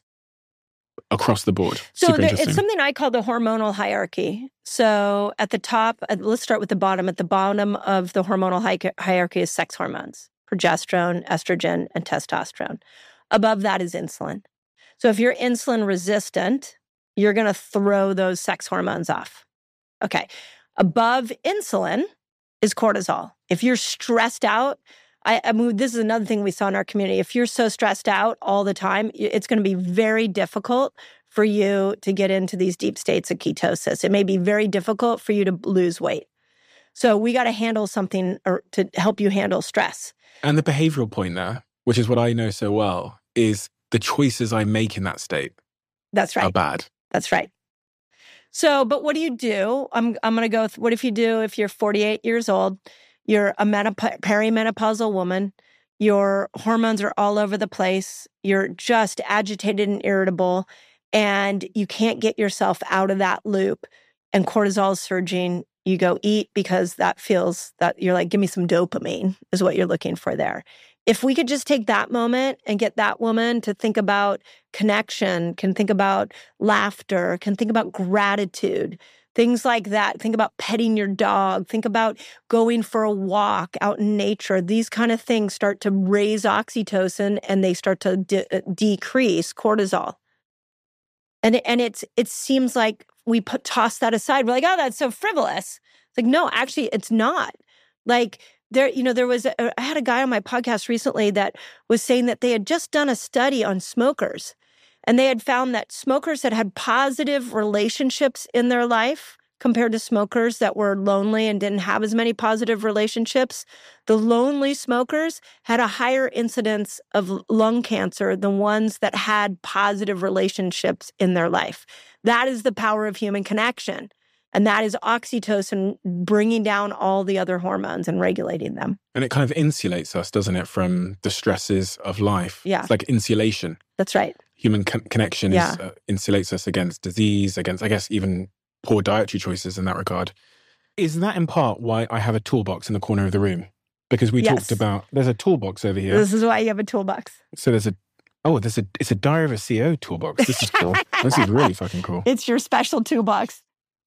across the board. So Super there, interesting. It's something I call the hormonal hierarchy. So at the top, let's start with the bottom. At the bottom of the hormonal hi- hierarchy is sex hormones, progesterone, estrogen, and testosterone. Above that is insulin. So if you're insulin resistant, you're going to throw those sex hormones off. Okay. Above insulin is cortisol. If you're stressed out, I, I mean, this is another thing we saw in our community. If you're so stressed out all the time, it's going to be very difficult for you to get into these deep states of ketosis. It may be very difficult for you to lose weight. So we got to handle something or to help you handle stress. And the behavioral point there, which is what I know so well, is the choices I make in that state. That's right. Are bad. That's right. So, but what do you do? I'm I'm going to go with what if you do if you're forty-eight years old, you're a menop- perimenopausal woman, your hormones are all over the place, you're just agitated and irritable, and you can't get yourself out of that loop, and cortisol is surging. You go eat because that feels that you're like, give me some dopamine is what you're looking for there. If we could just take that moment and get that woman to think about connection, can think about laughter, can think about gratitude, things like that. Think about petting your dog. Think about going for a walk out in nature. These kind of things start to raise oxytocin and they start to de- decrease cortisol. And and it's it seems like we put toss that aside. We're like, oh, that's so frivolous. It's like, no, actually, it's not. Like there, you know, there was a, I had a guy on my podcast recently that was saying that they had just done a study on smokers, and they had found that smokers that had positive relationships in their life compared to smokers that were lonely and didn't have as many positive relationships, the lonely smokers had a higher incidence of lung cancer than ones that had positive relationships in their life. That is the power of human connection. And that is oxytocin bringing down all the other hormones and regulating them. And it kind of insulates us, doesn't it, from the stresses of life? Yeah. It's like insulation. That's right. Human con- connection yeah. is, uh, insulates us against disease, against, I guess, even poor dietary choices in that regard. Is that in part why I have a toolbox in the corner of the room? Because we yes. talked about, there's a toolbox over here. This is why you have a toolbox. So there's a, oh, there's a, it's a Diary of a C E O toolbox. This is cool. This is really fucking cool. It's your special toolbox.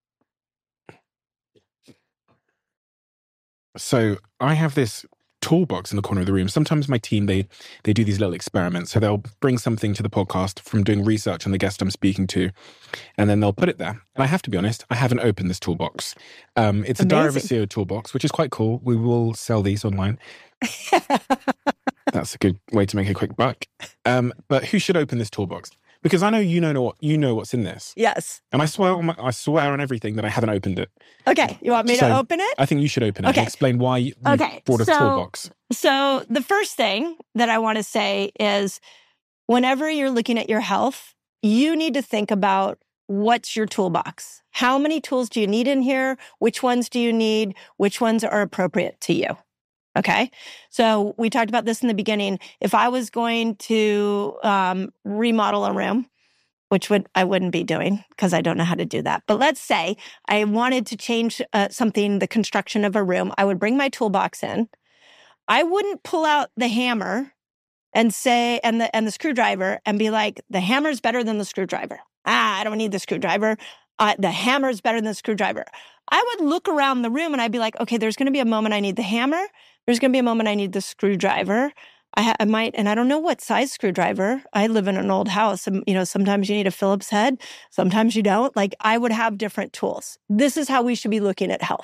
So I have this toolbox in the corner of the room. Sometimes my team, they they do these little experiments. So they'll bring something to the podcast from doing research on the guest I'm speaking to, and then they'll put it there. And I have to be honest, I haven't opened this toolbox. Um, it's a Diary of a C E O toolbox, which is quite cool. We will sell these online. That's a good way to make a quick buck. Um, but who should open this toolbox? Because I know you know what you know what's in this. Yes. And I swear on my, I swear on everything that I haven't opened it. Okay. You want me so to open it? I think you should open it okay. and explain why you okay. brought a so, toolbox. So the first thing that I want to say is whenever you're looking at your health, you need to think about what's your toolbox. How many tools do you need in here? Which ones do you need? Which ones are appropriate to you? Okay. So we talked about this in the beginning. If I was going to um, remodel a room, which would I wouldn't be doing because I don't know how to do that. But let's say I wanted to change uh, something, the construction of a room, I would bring my toolbox in. I wouldn't pull out the hammer and say, and the and the screwdriver and be like, the hammer's better than the screwdriver. Ah, I don't need the screwdriver. Uh, the hammer's better than the screwdriver. I would look around the room and I'd be like, okay, there's going to be a moment I need the hammer. There's going to be a moment I need the screwdriver. I, ha- I might, and I don't know what size screwdriver. I live in an old house. And, you know, sometimes you need a Phillips head. Sometimes you don't. Like I would have different tools. This is how we should be looking at health.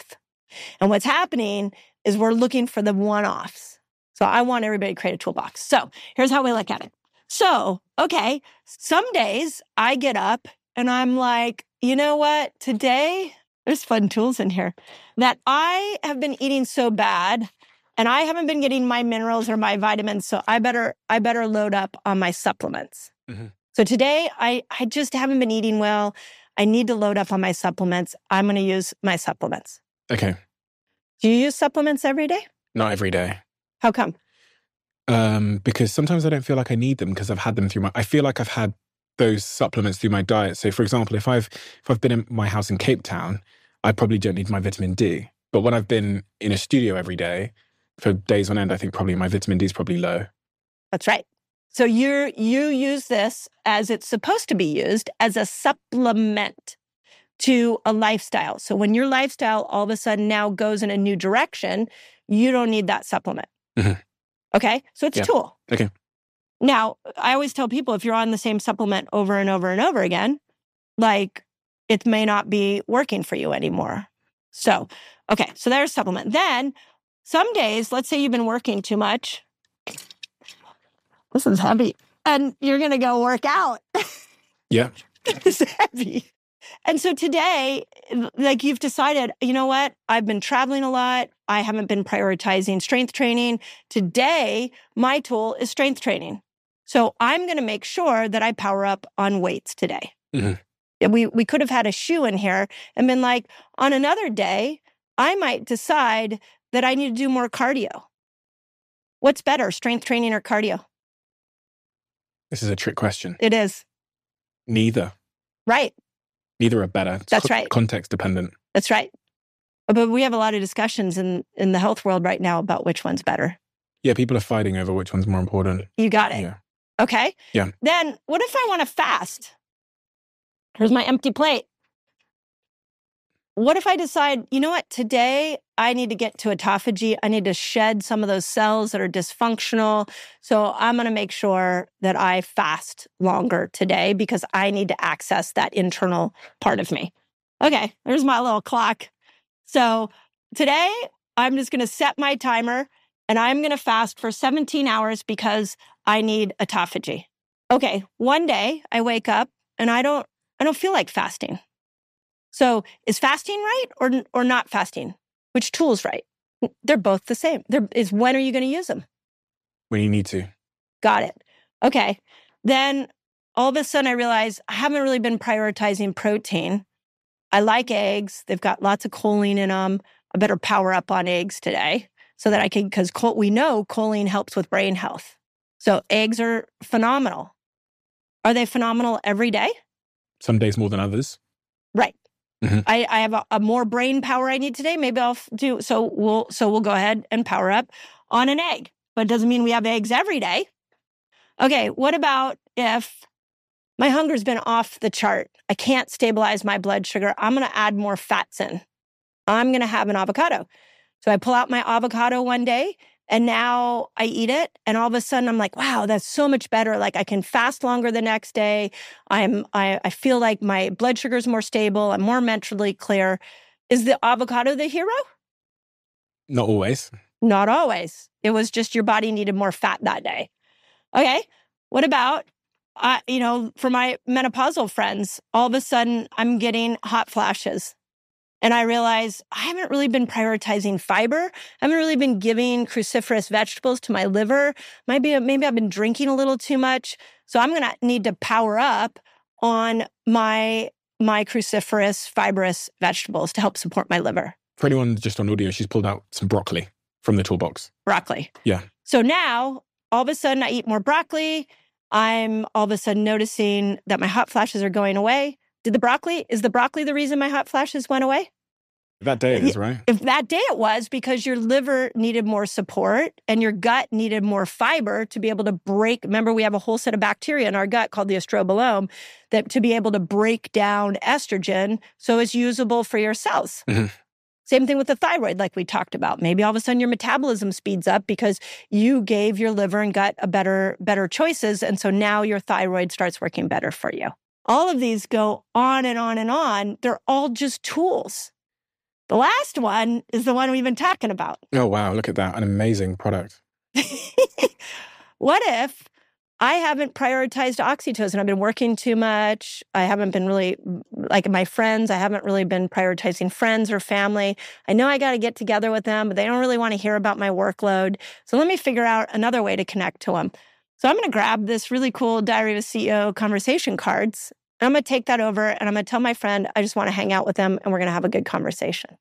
And what's happening is we're looking for the one-offs. So I want everybody to create a toolbox. So here's how we look at it. So, okay, some days I get up and I'm like, you know what? Today, there's fun tools in here, that I have been eating so bad and I haven't been getting my minerals or my vitamins. So I better, I better load up on my supplements. Mm-hmm. So today I, I just haven't been eating well. I need to load up on my supplements. I'm going to use my supplements. Okay. Do you use supplements every day? Not every day. How come? Um, because sometimes I don't feel like I need them because I've had them through my, I feel like I've had those supplements through my diet. So for example, if I've, if I've been in my house in Cape Town, I probably don't need my vitamin D. But when I've been in a studio every day for days on end, I think probably my vitamin D is probably low. That's right. So you're, you use this as it's supposed to be used, as a supplement to a lifestyle. So when your lifestyle all of a sudden now goes in a new direction, you don't need that supplement. Mm-hmm. Okay? So it's yeah. a tool. Okay. Now, I always tell people, if you're on the same supplement over and over and over again, like, it may not be working for you anymore. So, okay, so there's supplement. Then, some days, let's say you've been working too much. This is heavy. And you're going to go work out. Yeah. It's heavy. And so today, like, you've decided, you know what? I've been traveling a lot. I haven't been prioritizing strength training. Today, my tool is strength training. So I'm going to make sure that I power up on weights today. Mm-hmm. We, we could have had a shoe in here and been like, on another day, I might decide that I need to do more cardio. What's better, strength training or cardio? This is a trick question. It is. Neither. Right. Neither are better. It's That's co- right. Context dependent. That's right. But we have a lot of discussions in, in the health world right now about which one's better. Yeah, people are fighting over which one's more important. You got it. Yeah. Okay. Yeah. Then what if I want to fast? Here's my empty plate. What if I decide, you know what, today I need to get to autophagy. I need to shed some of those cells that are dysfunctional. So I'm going to make sure that I fast longer today because I need to access that internal part of me. Okay, there's my little clock. So today I'm just going to set my timer and I'm going to fast for seventeen hours because I need autophagy. Okay, one day I wake up and I don't I don't feel like fasting. So is fasting right or or not fasting? Which tool's right? They're both the same. There is when are you going to use them? When you need to. Got it. Okay. Then all of a sudden I realize I haven't really been prioritizing protein. I like eggs. They've got lots of choline in them. I better power up on eggs today so that I can, because chol- we know choline helps with brain health. So eggs are phenomenal. Are they phenomenal every day? Some days more than others. Right. Mm-hmm. I, I have a, a more brain power I need today. Maybe I'll do, so we'll, so we'll go ahead and power up on an egg, but it doesn't mean we have eggs every day. Okay. What about if my hunger's been off the chart? I can't stabilize my blood sugar. I'm going to add more fats in. I'm going to have an avocado. So I pull out my avocado one day and now I eat it. And all of a sudden I'm like, wow, that's so much better. Like I can fast longer the next day. I'm, I, I feel like my blood sugar is more stable. I'm more mentally clear. Is the avocado the hero? Not always. Not always. It was just your body needed more fat that day. Okay. What about, uh, you know, for my menopausal friends, all of a sudden I'm getting hot flashes. And I realize I haven't really been prioritizing fiber. I haven't really been giving cruciferous vegetables to my liver. Maybe, maybe I've been drinking a little too much. So I'm going to need to power up on my, my cruciferous, fibrous vegetables to help support my liver. For anyone just on audio, she's pulled out some broccoli from the toolbox. Broccoli. Yeah. So now, all of a sudden, I eat more broccoli. I'm all of a sudden noticing that my hot flashes are going away. Did the broccoli, is the broccoli the reason my hot flashes went away? That day it is, right? If that day it was because your liver needed more support and your gut needed more fiber to be able to break. Remember, we have a whole set of bacteria in our gut called the astrobilome that to be able to break down estrogen so it's usable for your cells. Mm-hmm. Same thing with the thyroid, like we talked about. Maybe all of a sudden your metabolism speeds up because you gave your liver and gut a better, better choices. And so now your thyroid starts working better for you. All of these go on and on and on. They're all just tools. The last one is the one we've been talking about. Oh, wow. Look at that. An amazing product. What if I haven't prioritized oxytocin? I've been working too much. I haven't been really, like my friends, I haven't really been prioritizing friends or family. I know I got to get together with them, but they don't really want to hear about my workload. So let me figure out another way to connect to them. So I'm going to grab this really cool Diary of a C E O conversation cards. And I'm going to take that over and I'm going to tell my friend, I just want to hang out with them and we're going to have a good conversation.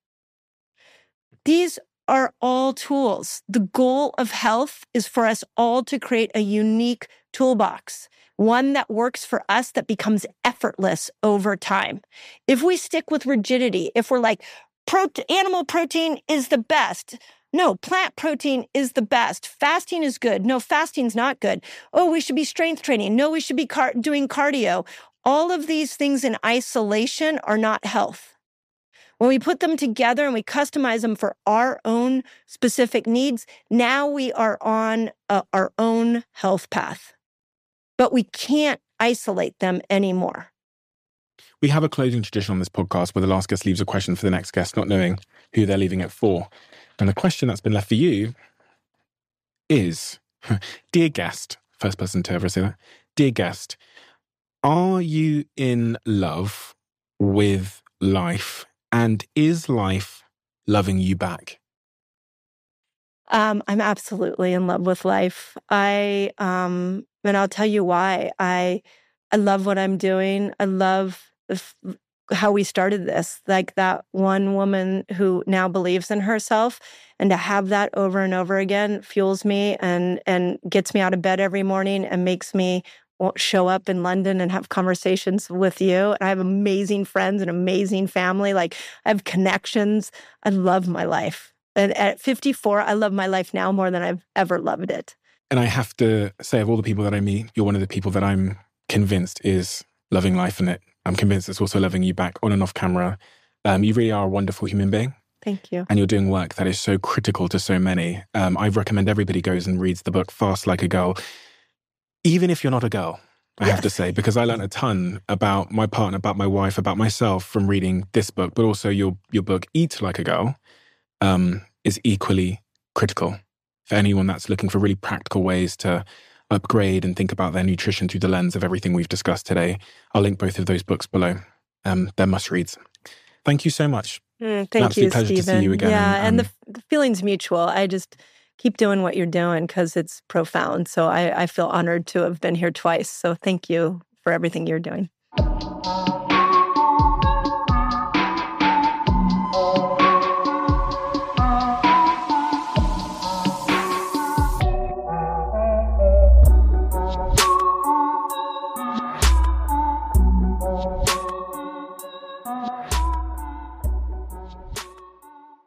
These are all tools. The goal of health is for us all to create a unique toolbox, one that works for us that becomes effortless over time. If we stick with rigidity, if we're like, Prote- animal protein is the best. No, plant protein is the best. Fasting is good. No, fasting's not good. Oh, we should be strength training. No, we should be car- doing cardio. All of these things in isolation are not health. When we put them together and we customize them for our own specific needs, now we are on uh, our own health path. But we can't isolate them anymore. We have a closing tradition on this podcast where the last guest leaves a question for the next guest, not knowing who they're leaving it for. And the question that's been left for you is, dear guest, first person to ever say that, dear guest, are you in love with life? And is life loving you back? Um, I'm absolutely in love with life. I, um, and I'll tell you why. I, I love what I'm doing. I love f- how we started this. Like that one woman who now believes in herself, and to have that over and over again fuels me and and gets me out of bed every morning and makes me show up in London and have conversations with you. And I have amazing friends and amazing family. Like I have connections. I love my life. And at fifty-four, I love my life now more than I've ever loved it. And I have to say, of all the people that I meet, you're one of the people that I'm convinced is loving life in it. I'm convinced it's also loving you back on and off camera. Um, you really are a wonderful human being. Thank you. And you're doing work that is so critical to so many. Um, I recommend everybody goes and reads the book Fast Like a Girl. Even if you're not a girl, I yes. have to say, because I learned a ton about my partner, about my wife, about myself from reading this book, but also your your book, Eat Like a Girl, um, is equally critical for anyone that's looking for really practical ways to upgrade and think about their nutrition through the lens of everything we've discussed today. I'll link both of those books below. Um, they're must-reads. Thank you so much. Mm, thank you, pleasure Stephen. to see you again. Yeah, and, and, and the, the feeling's mutual. I just keep doing what you're doing because it's profound. So I, I feel honored to have been here twice. So thank you for everything you're doing.